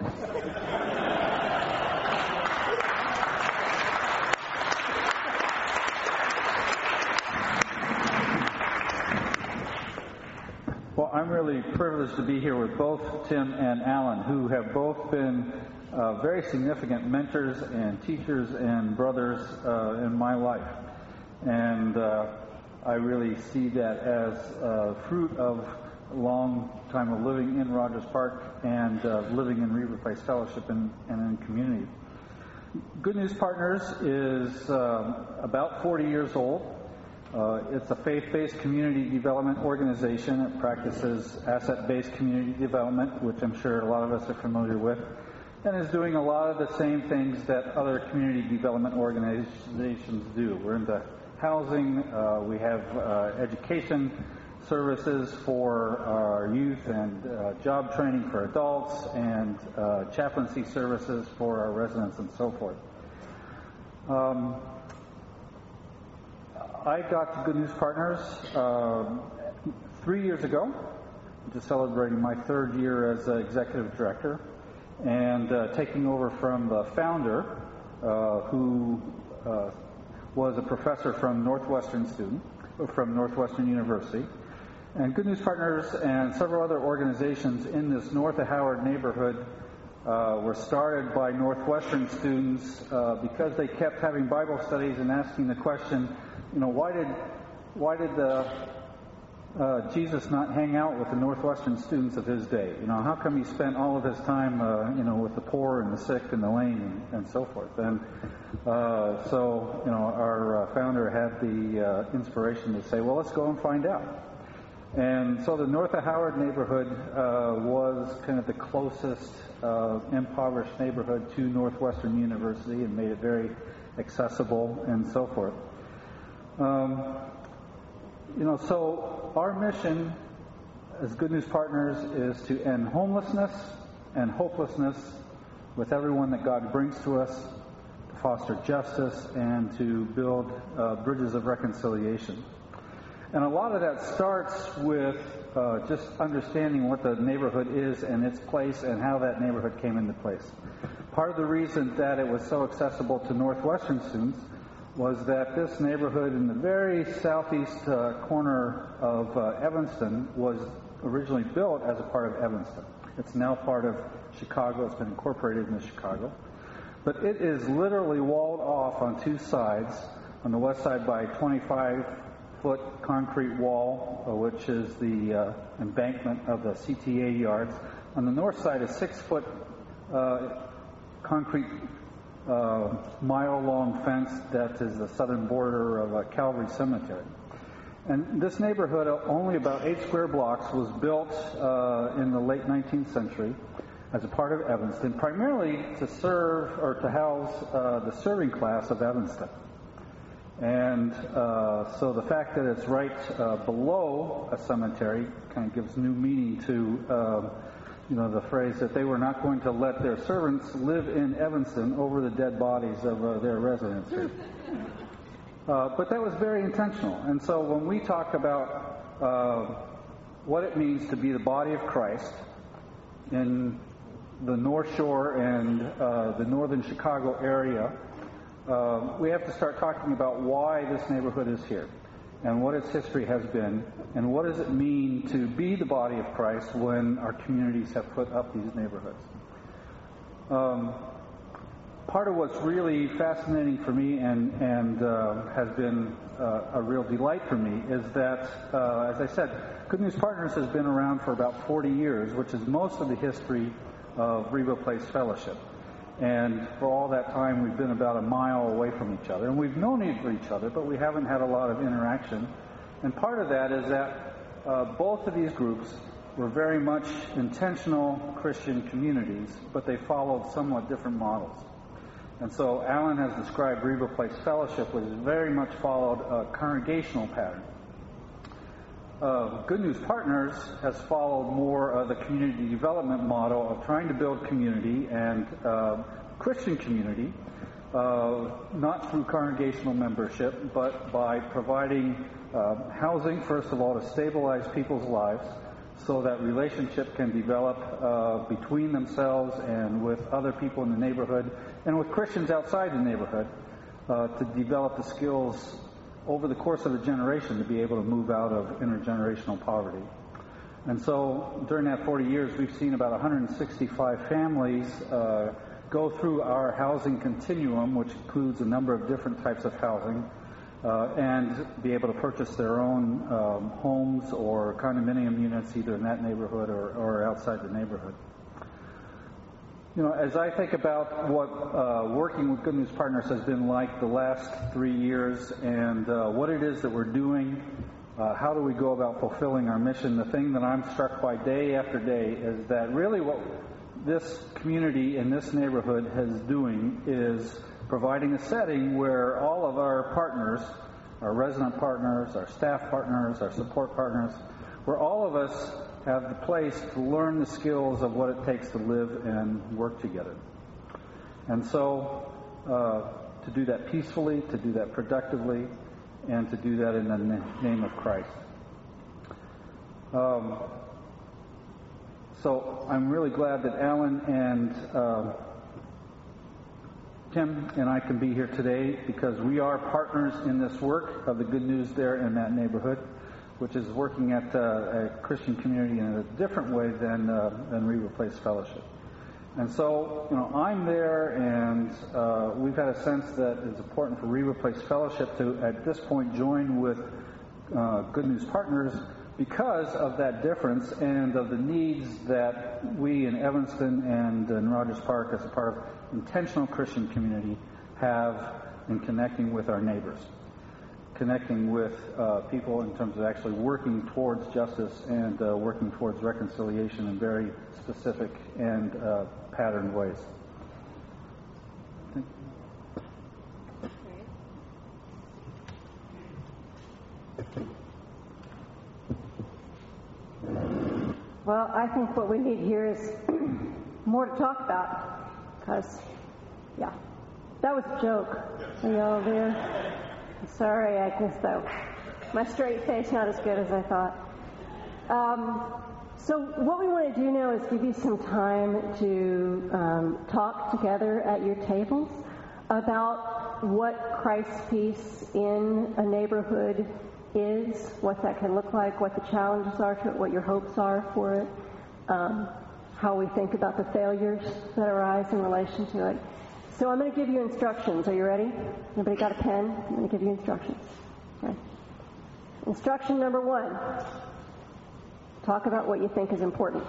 Well, I'm really privileged to be here with both Tim and Alan, who have both been very significant mentors and teachers and brothers in my life. And I really see that as fruit of a long time of living in Rogers Park and living in Reber Place Fellowship and in community. Good News Partners is about 40 years old. It's a faith-based community development organization. It practices asset-based community development, which I'm sure a lot of us are familiar with, and is doing a lot of the same things that other community development organizations do. We're into housing, we have education services for our youth, and job training for adults, and chaplaincy services for our residents, and so forth. I got to Good News Partners 3 years ago. just celebrating my third year as executive director, and taking over from the founder, who was a professor from Northwestern University. And Good News Partners and several other organizations in this North of Howard neighborhood were started by Northwestern students because they kept having Bible studies and asking the question, why did Jesus not hang out with the Northwestern students of his day? How come he spent all of his time, with the poor and the sick and the lame and so forth? And so our founder had the inspiration to say, well, let's go and find out. And so the North of Howard neighborhood was kind of the closest impoverished neighborhood to Northwestern University and made it very accessible and so forth. So our mission as Good News Partners is to end homelessness and hopelessness with everyone that God brings to us, to foster justice, and to build bridges of reconciliation. And a lot of that starts with just understanding what the neighborhood is and its place and how that neighborhood came into place. Part of the reason that it was so accessible to Northwestern students was that this neighborhood in the very southeast corner of Evanston was originally built as a part of Evanston. It's now part of Chicago. It's been incorporated into Chicago. But it is literally walled off on two sides. On the west side by a 25-foot concrete wall, which is the embankment of the CTA yards. On the north side, a 6-foot concrete mile-long fence that is the southern border of Calvary Cemetery. And this neighborhood, only about 8 square blocks, was built in the late 19th century as a part of Evanston, primarily to serve or to house the serving class of Evanston. And so the fact that it's right below a cemetery kind of gives new meaning to the phrase that they were not going to let their servants live in Evanston over the dead bodies of their residents here. But that was very intentional. And so when we talk about what it means to be the body of Christ in the North Shore and the northern Chicago area, we have to start talking about why this neighborhood is here and what its history has been and what does it mean to be the body of Christ when our communities have put up these neighborhoods. Part of what's really fascinating for me and has been a real delight for me is that, as I said, Good News Partners has been around for about 40 years, which is most of the history of Reba Place Fellowship. And for all that time, we've been about a mile away from each other. And we've known each other, but we haven't had a lot of interaction. And part of that is that both of these groups were very much intentional Christian communities, but they followed somewhat different models. And so Alan has described Reba Place Fellowship, which very much followed a congregational pattern. Good News Partners has followed more the community development model of trying to build community and Christian community, not through congregational membership, but by providing housing, first of all, to stabilize people's lives so that relationship can develop between themselves and with other people in the neighborhood and with Christians outside the neighborhood to develop the skills over the course of a generation to be able to move out of intergenerational poverty. And so during that 40 years, we've seen about 165 families go through our housing continuum, which includes a number of different types of housing, and be able to purchase their own homes or condominium units either in that neighborhood or outside the neighborhood. As I think about what working with Good News Partners has been like the last 3 years and what it is that we're doing, how do we go about fulfilling our mission, the thing that I'm struck by day after day is that really what this community in this neighborhood is doing is providing a setting where all of our partners, our resident partners, our staff partners, our support partners, where all of us have the place to learn the skills of what it takes to live and work together. And so to do that peacefully, to do that productively, and to do that in the name of Christ. So I'm really glad that Alan and Tim and I can be here today because we are partners in this work of the Good News there in that neighborhood, which is working at a Christian community in a different way than Reba Place Fellowship. And so, I'm there, and we've had a sense that it's important for Reba Place Fellowship to, at this point, join with Good News Partners because of that difference and of the needs that we in Evanston and in Rogers Park, as a part of intentional Christian community, have in connecting with our neighbors, connecting with people in terms of actually working towards justice and working towards reconciliation in very specific and patterned ways. Well, I think what we need here is more to talk about, because, yeah, that was a joke. Are you all there? Sorry, Agnes, though. My straight face not as good as I thought. So what we want to do now is give you some time to talk together at your tables about what Christ's peace in a neighborhood is, what that can look like, what the challenges are to it, what your hopes are for it, how we think about the failures that arise in relation to it. So I'm going to give you instructions. Are you ready? Everybody got a pen? I'm going to give you instructions. Okay. Instruction number 1. Talk about what you think is important.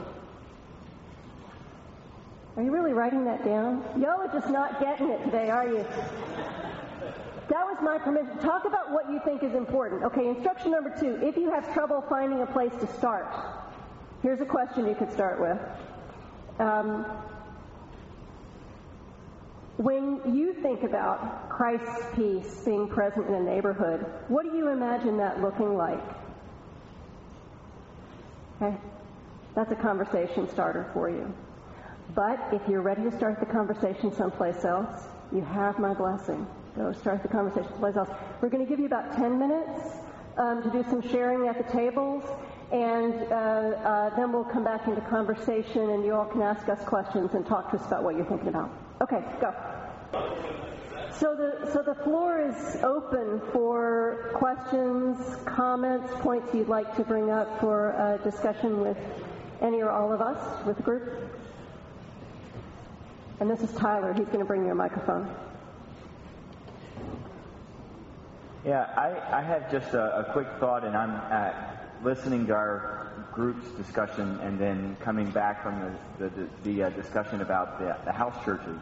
Are you really writing that down? Y'all are just not getting it today, are you? That was my permission. Talk about what you think is important. Okay, instruction number 2. If you have trouble finding a place to start, here's a question you could start with. When you think about Christ's peace being present in a neighborhood, what do you imagine that looking like? Okay? That's a conversation starter for you. But if you're ready to start the conversation someplace else, you have my blessing. Go start the conversation someplace else. We're going to give you about 10 minutes to do some sharing at the tables, and then we'll come back into conversation, and you all can ask us questions and talk to us about what you're thinking about. Okay, go. So the floor is open for questions, comments, points you'd like to bring up for discussion with any or all of us, with the group. And this is Tyler. He's going to bring you a microphone. Yeah, I have just a quick thought, and I'm listening to our group's discussion and then coming back from the discussion about the house churches.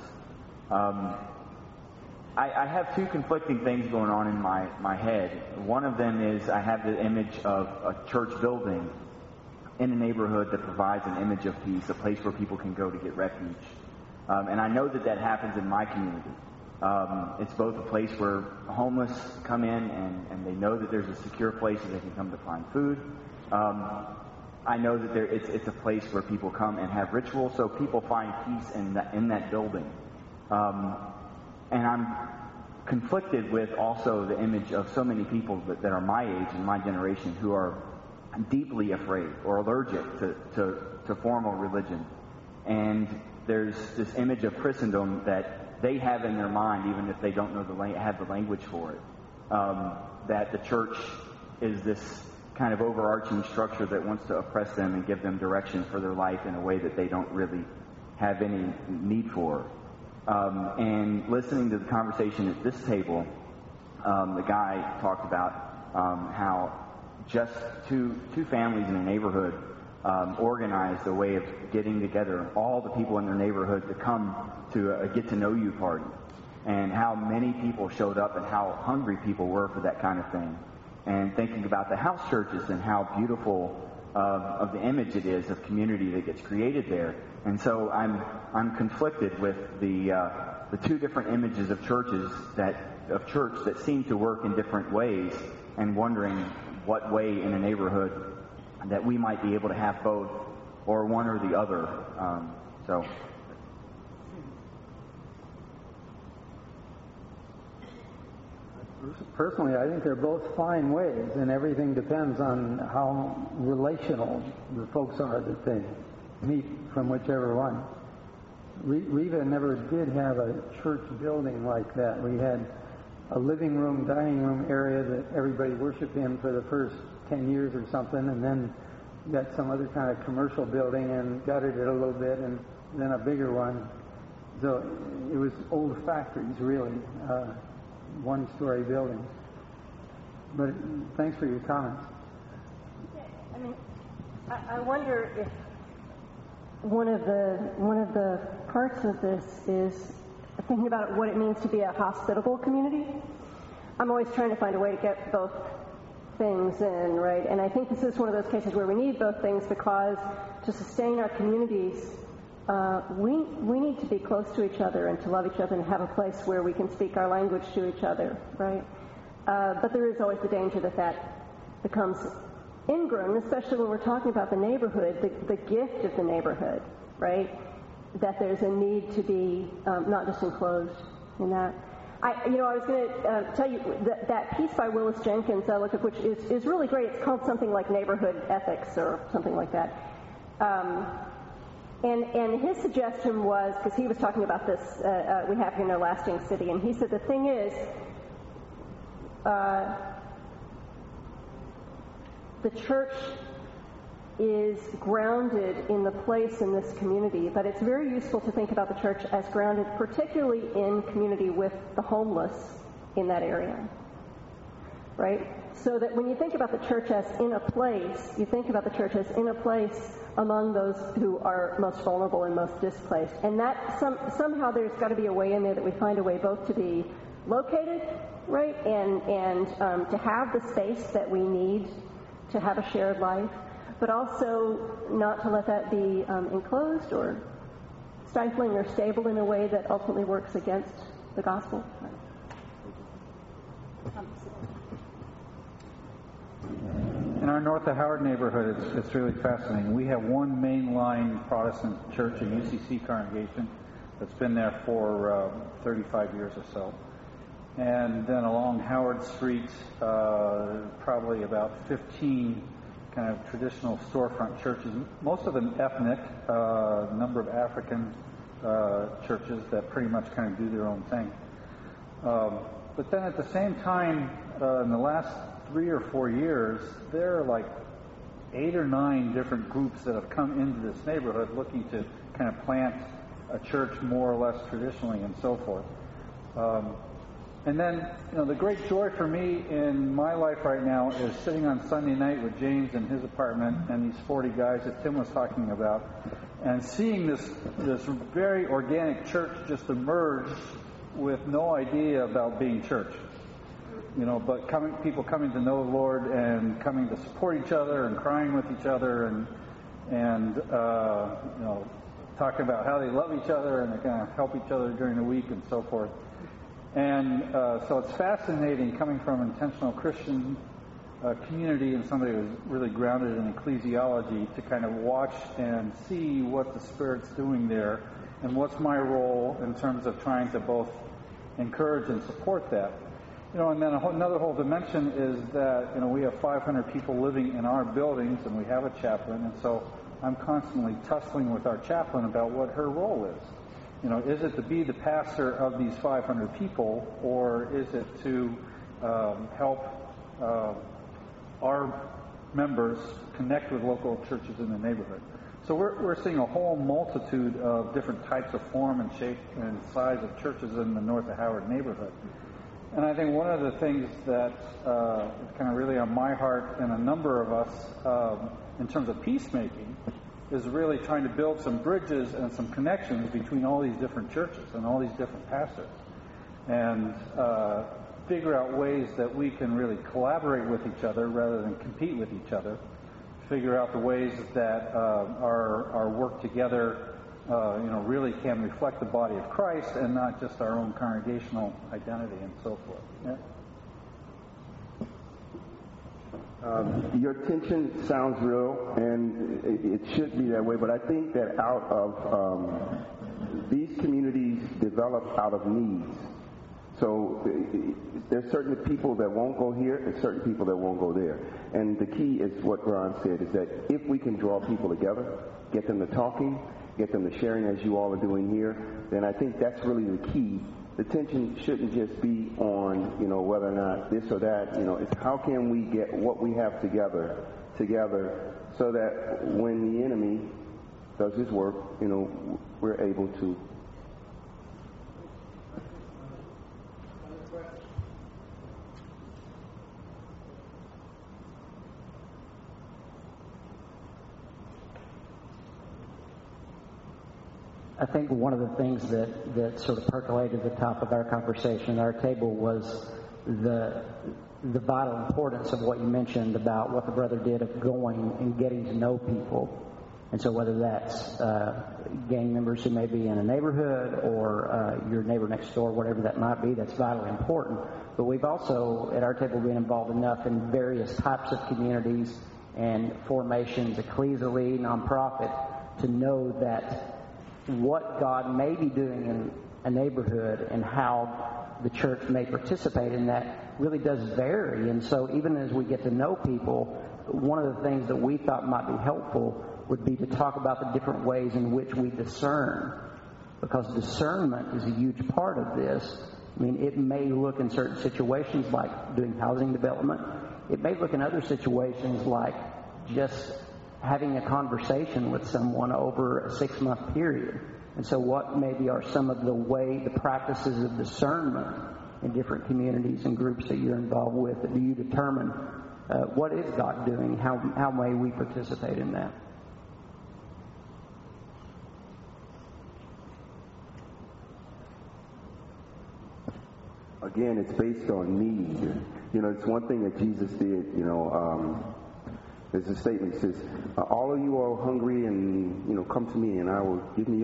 I have two conflicting things going on in my head. One of them is I have the image of a church building in a neighborhood that provides an image of peace, a place where people can go to get refuge. And I know that happens in my community. It's both a place where homeless come in and they know that there's a secure place where they can come to find food. I know that it's a place where people come and have rituals, so people find peace in that building. And I'm conflicted with also the image of so many people that are my age and my generation who are deeply afraid or allergic to formal religion. And there's this image of Christendom that they have in their mind, even if they don't know have the language for it, that the church is this kind of overarching structure that wants to oppress them and give them direction for their life in a way that they don't really have any need for. And listening to the conversation at this table, the guy talked about how just two families in a neighborhood organized a way of getting together all the people in their neighborhood to come to a get-to-know-you party, and how many people showed up and how hungry people were for that kind of thing. And thinking about the house churches and how beautiful of the image it is of community that gets created there. And so I'm conflicted with the two different images of church that seem to work in different ways, and wondering what way in a neighborhood that we might be able to have both, or one or the other. Personally, I think they're both fine ways, and everything depends on how relational the folks are that they meet from whichever one. Riva never did have a church building like that. We had a living room, dining room area that everybody worshiped in for the first 10 years or something, and then got some other kind of commercial building and gutted it a little bit, and then a bigger one. So it was old factories, really, one-story buildings. But thanks for your comments. I mean, I wonder if one of the parts of this is thinking about what it means to be a hospitable community. I'm always trying to find a way to get both things in, right? And I think this is one of those cases where we need both things, because to sustain our communities, we need to be close to each other and to love each other and have a place where we can speak our language to each other, right? But there is always the danger that becomes ingrown, especially when we're talking about the neighborhood, the gift of the neighborhood, right? That there's a need to be not just enclosed in that. I was going to tell you that piece by Willis Jenkins, which is really great. It's called something like Neighborhood Ethics or something like that. And his suggestion was, because he was talking about this, we have here no lasting city, and he said the thing is, the church is grounded in the place in this community, but it's very useful to think about the church as grounded particularly in community with the homeless in that area, right? So that when you think about the church as in a place, you think about the church as in a place among those who are most vulnerable and most displaced. And that somehow there's got to be a way in there that we find a way both to be located, right, and to have the space that we need to have a shared life, but also not to let that be enclosed or stifling or stable in a way that ultimately works against the gospel. In our North of Howard neighborhood, it's really fascinating. We have one mainline Protestant church, a UCC congregation, that's been there for 35 years or so. And then along Howard Street, probably about 15 kind of traditional storefront churches, most of them ethnic, number of African churches that pretty much kind of do their own thing. But then at the same time, in the last 3 or 4 years, there are like 8 or 9 different groups that have come into this neighborhood looking to kind of plant a church more or less traditionally and so forth. And then, the great joy for me in my life right now is sitting on Sunday night with James in his apartment and these 40 guys that Tim was talking about, and seeing this very organic church just emerge with no idea about being church. But people coming to know the Lord and coming to support each other and crying with each other and talking about how they love each other and they're going to help each other during the week and so forth. And so it's fascinating coming from an intentional Christian community and somebody who's really grounded in ecclesiology to kind of watch and see what the Spirit's doing there and what's my role in terms of trying to both encourage and support that. And then another whole dimension is that, we have 500 people living in our buildings and we have a chaplain, and so I'm constantly tussling with our chaplain about what her role is. Is it to be the pastor of these 500 people, or is it to help our members connect with local churches in the neighborhood? So we're seeing a whole multitude of different types of form and shape and size of churches in the North of Howard neighborhood. And I think one of the things that is kind of really on my heart and a number of us in terms of peacemaking is really trying to build some bridges and some connections between all these different churches and all these different pastors, and figure out ways that we can really collaborate with each other rather than compete with each other, figure out the ways that our work together really can reflect the body of Christ and not just our own congregational identity and so forth. Yeah? Your tension sounds real, and it should be that way, but I think that out of these communities develop out of needs. So there's certain people that won't go here and certain people that won't go there. And the key is what Ron said, is that if we can draw people together, get them to talking, get them to sharing as you all are doing here, then I think that's really the key. The tension shouldn't just be on, whether or not this or that. It's how can we get what we have together, so that when the enemy does his work, we're able to. I think one of the things that sort of percolated at the top of our conversation at our table was the vital importance of what you mentioned about what the brother did of going and getting to know people. And so whether that's gang members who may be in a neighborhood or your neighbor next door, whatever that might be, that's vitally important. But we've also, at our table, been involved enough in various types of communities and formations, ecclesially, nonprofit, to know that what God may be doing in a neighborhood and how the church may participate in that really does vary. And so even as we get to know people, one of the things that we thought might be helpful would be to talk about the different ways in which we discern, because discernment is a huge part of this. I mean, it may look in certain situations like doing housing development. It may look in other situations like just having a conversation with someone over a 6-month period. And so what maybe are some of the practices of discernment in different communities and groups that you're involved with? That do you determine what is God doing? How may we participate in that? Again, it's based on need. It's one thing that Jesus did, there's a statement that says, all of you are hungry and, come to me and I will give me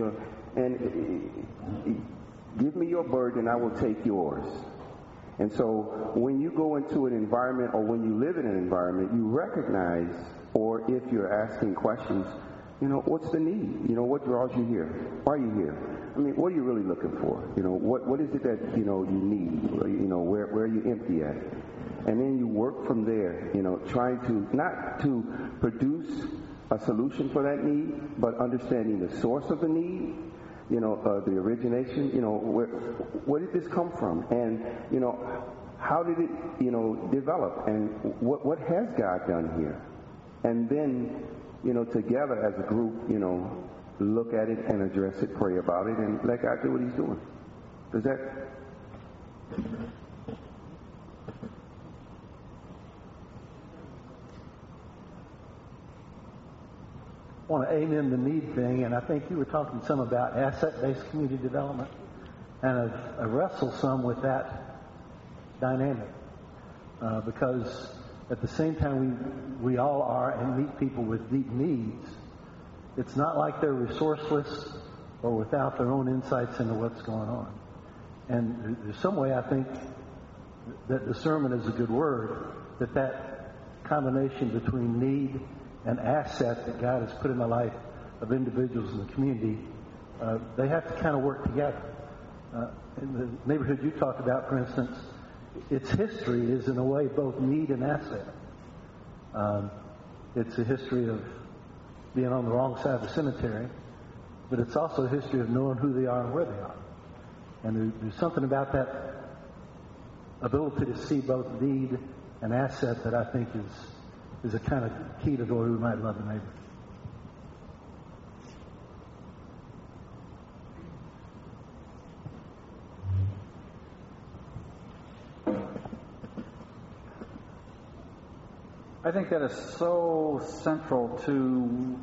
your burden and I will take yours. And so when you go into an environment or when you live in an environment, you recognize, or if you're asking questions, what's the need? What draws you here? Why are you here? I mean, what are you really looking for? What is it that, you need? Where are you empty at? And then you work from there, trying to, not to produce a solution for that need, but understanding the source of the need, the origination, where did this come from? And, how did it, develop? And what has God done here? And then, together as a group, look at it and address it, pray about it, and let God do what he's doing. Does that... I want to amen the need thing, and I think you were talking some about asset-based community development, and I wrestle some with that dynamic because at the same time we all are and meet people with deep needs. It's not like they're resourceless or without their own insights into what's going on. And there's some way I think that discernment is a good word, that combination between need and asset that God has put in the life of individuals in the community, they have to kind of work together. In the neighborhood you talked about, for instance, its history is in a way both need and asset. It's a history of being on the wrong side of the cemetery, but it's also a history of knowing who they are and where they are. And there's something about that ability to see both need and asset that I think is a kind of key to the way we might love the neighbor. I think that is so central to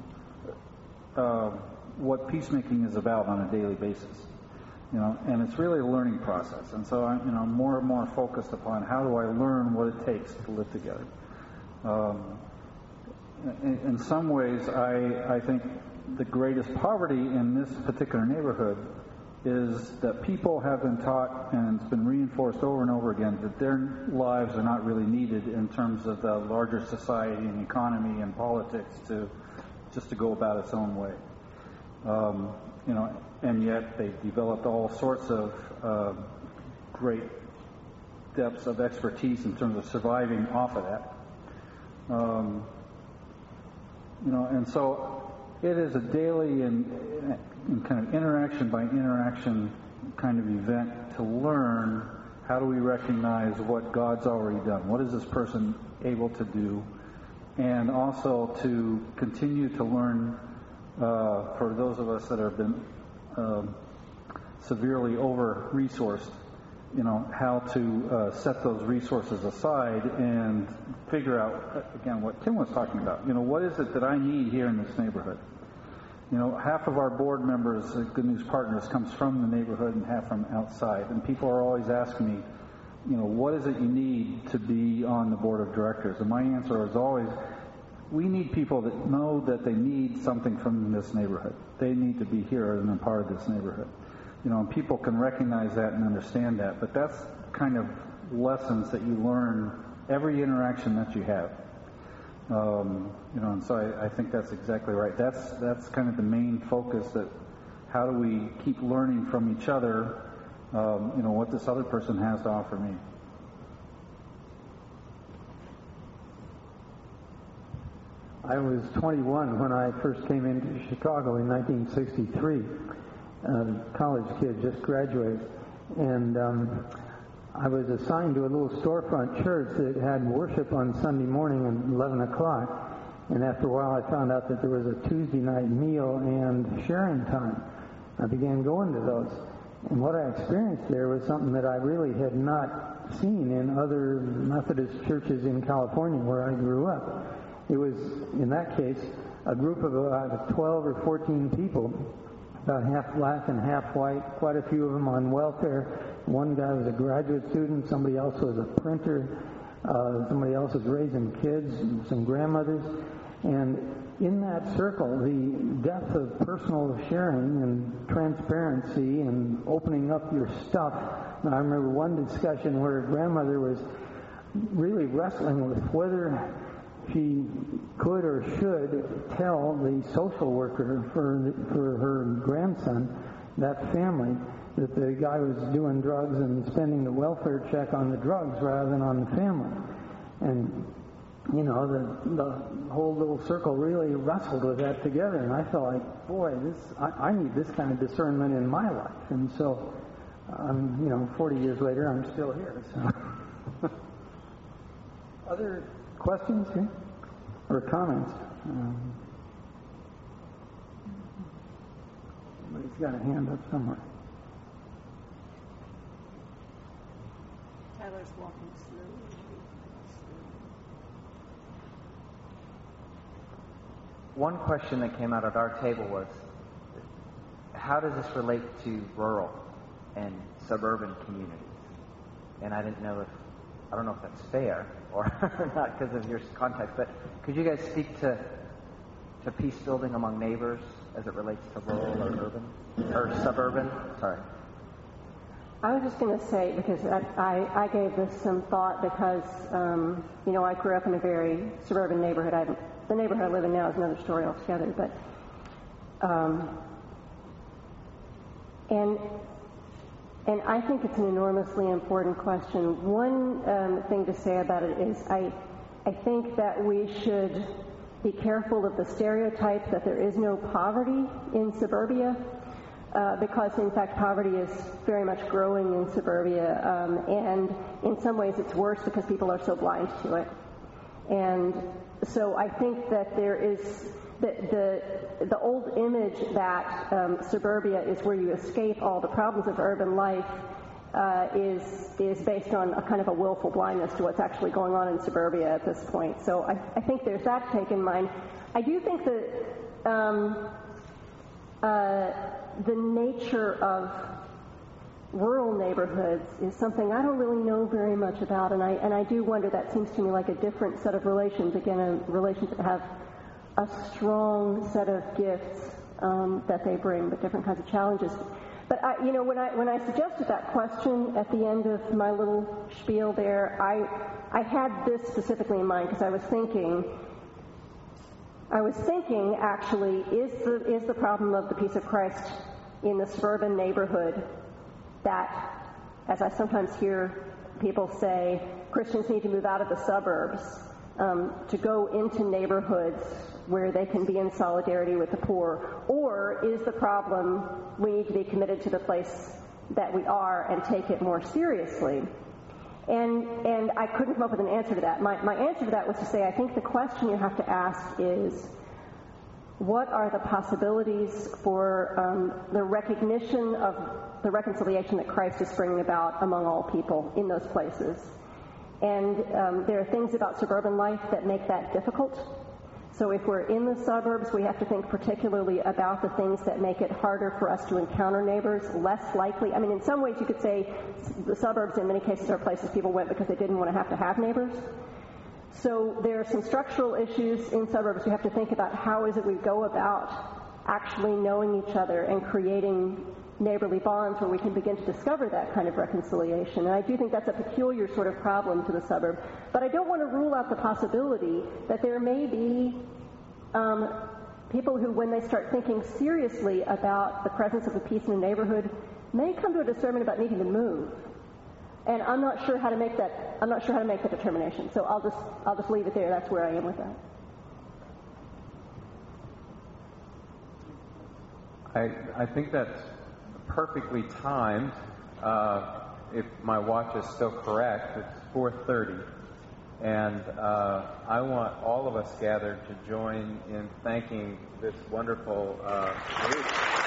what peacemaking is about on a daily basis, and it's really a learning process. And so I'm, more and more focused upon how do I learn what it takes to live together. In some ways, I think the greatest poverty in this particular neighborhood is that people have been taught, and it's been reinforced over and over again, that their lives are not really needed in terms of the larger society and economy and politics to go about its own way. And yet they've developed all sorts of great depths of expertise in terms of surviving off of that. And so it is a daily and kind of interaction by interaction kind of event to learn how do we recognize what God's already done. What is this person able to do? And also to continue to learn for those of us that have been severely over-resourced, how to set those resources aside and figure out, again, what Tim was talking about. What is it that I need here in this neighborhood? Half of our board members at Good News Partners comes from the neighborhood and half from outside. And people are always asking me, what is it you need to be on the board of directors? And my answer is always, we need people that know that they need something from this neighborhood. They need to be here and a part of this neighborhood. And people can recognize that and understand that. But that's kind of lessons that you learn every interaction that you have. And so I think that's exactly right. That's kind of the main focus, that how do we keep learning from each other, what this other person has to offer me. I was 21 when I first came into Chicago in 1963. College kid, just graduated. And I was assigned to a little storefront church that had worship on Sunday morning at 11 o'clock. And after a while, I found out that there was a Tuesday night meal and sharing time. I began going to those. And what I experienced there was something that I really had not seen in other Methodist churches in California where I grew up. It was, in that case, a group of about 12 or 14 people, about half black and half white, quite a few of them on welfare. One guy was a graduate student, somebody else was a printer, somebody else was raising kids, some grandmothers. And in that circle, the depth of personal sharing and transparency and opening up your stuff. Now, I remember one discussion where a grandmother was really wrestling with whether she could or should tell the social worker for her grandson, that family, that the guy was doing drugs and spending the welfare check on the drugs rather than on the family. And, the whole little circle really wrestled with that together. And I felt like, boy, I need this kind of discernment in my life. And so, 40 years later, I'm still here. So. Other questions here? Or comments? Somebody's got a hand up somewhere. Tyler's walking slowly. One question that came out at our table was, how does this relate to rural and suburban communities? And I don't know if that's fair or not because of your context, but could you guys speak to peace building among neighbors as it relates to rural or urban or suburban? Sorry. I was just going to say, because I gave this some thought because, I grew up in a very suburban neighborhood. The neighborhood I live in now is another story altogether, but, and I think it's an enormously important question. One thing to say about it is I think that we should be careful of the stereotype that there is no poverty in suburbia, because in fact poverty is very much growing in suburbia, and in some ways it's worse because people are so blind to it. And so I think that there is the old image that suburbia is where you escape all the problems of urban life is based on a kind of a willful blindness to what's actually going on in suburbia at this point. So I think there's that to take in mind. I do think that the nature of rural neighborhoods is something I don't really know very much about, and I do wonder, that seems to me like a different set of relations, again, relations that have a strong set of gifts that they bring, but different kinds of challenges. But when I suggested that question at the end of my little spiel there, I had this specifically in mind because I was thinking actually, is the problem of the peace of Christ in the suburban neighborhood that, as I sometimes hear people say Christians need to move out of the suburbs to go into neighborhoods where they can be in solidarity with the poor? Or is the problem we need to be committed to the place that we are and take it more seriously? And I couldn't come up with an answer to that. My answer to that was to say I think the question you have to ask is, what are the possibilities for the recognition of the reconciliation that Christ is bringing about among all people in those places? And there are things about suburban life that make that difficult. So if we're in the suburbs, we have to think particularly about the things that make it harder for us to encounter neighbors, less likely. I mean, in some ways you could say the suburbs in many cases are places people went because they didn't want to have neighbors. So there are some structural issues in suburbs. We have to think about how is it we go about actually knowing each other and creating neighborly bonds where we can begin to discover that kind of reconciliation. And I do think that's a peculiar sort of problem to the suburb. But I don't want to rule out the possibility that there may be people who, when they start thinking seriously about the presence of the peace in a neighborhood, may come to a discernment about needing to move. And I'm not sure how to make that. I'm not sure how to make that determination. So I'll just leave it there. That's where I am with that. I think that's perfectly timed. If my watch is still correct, it's 4:30, and I want all of us gathered to join in thanking this wonderful group.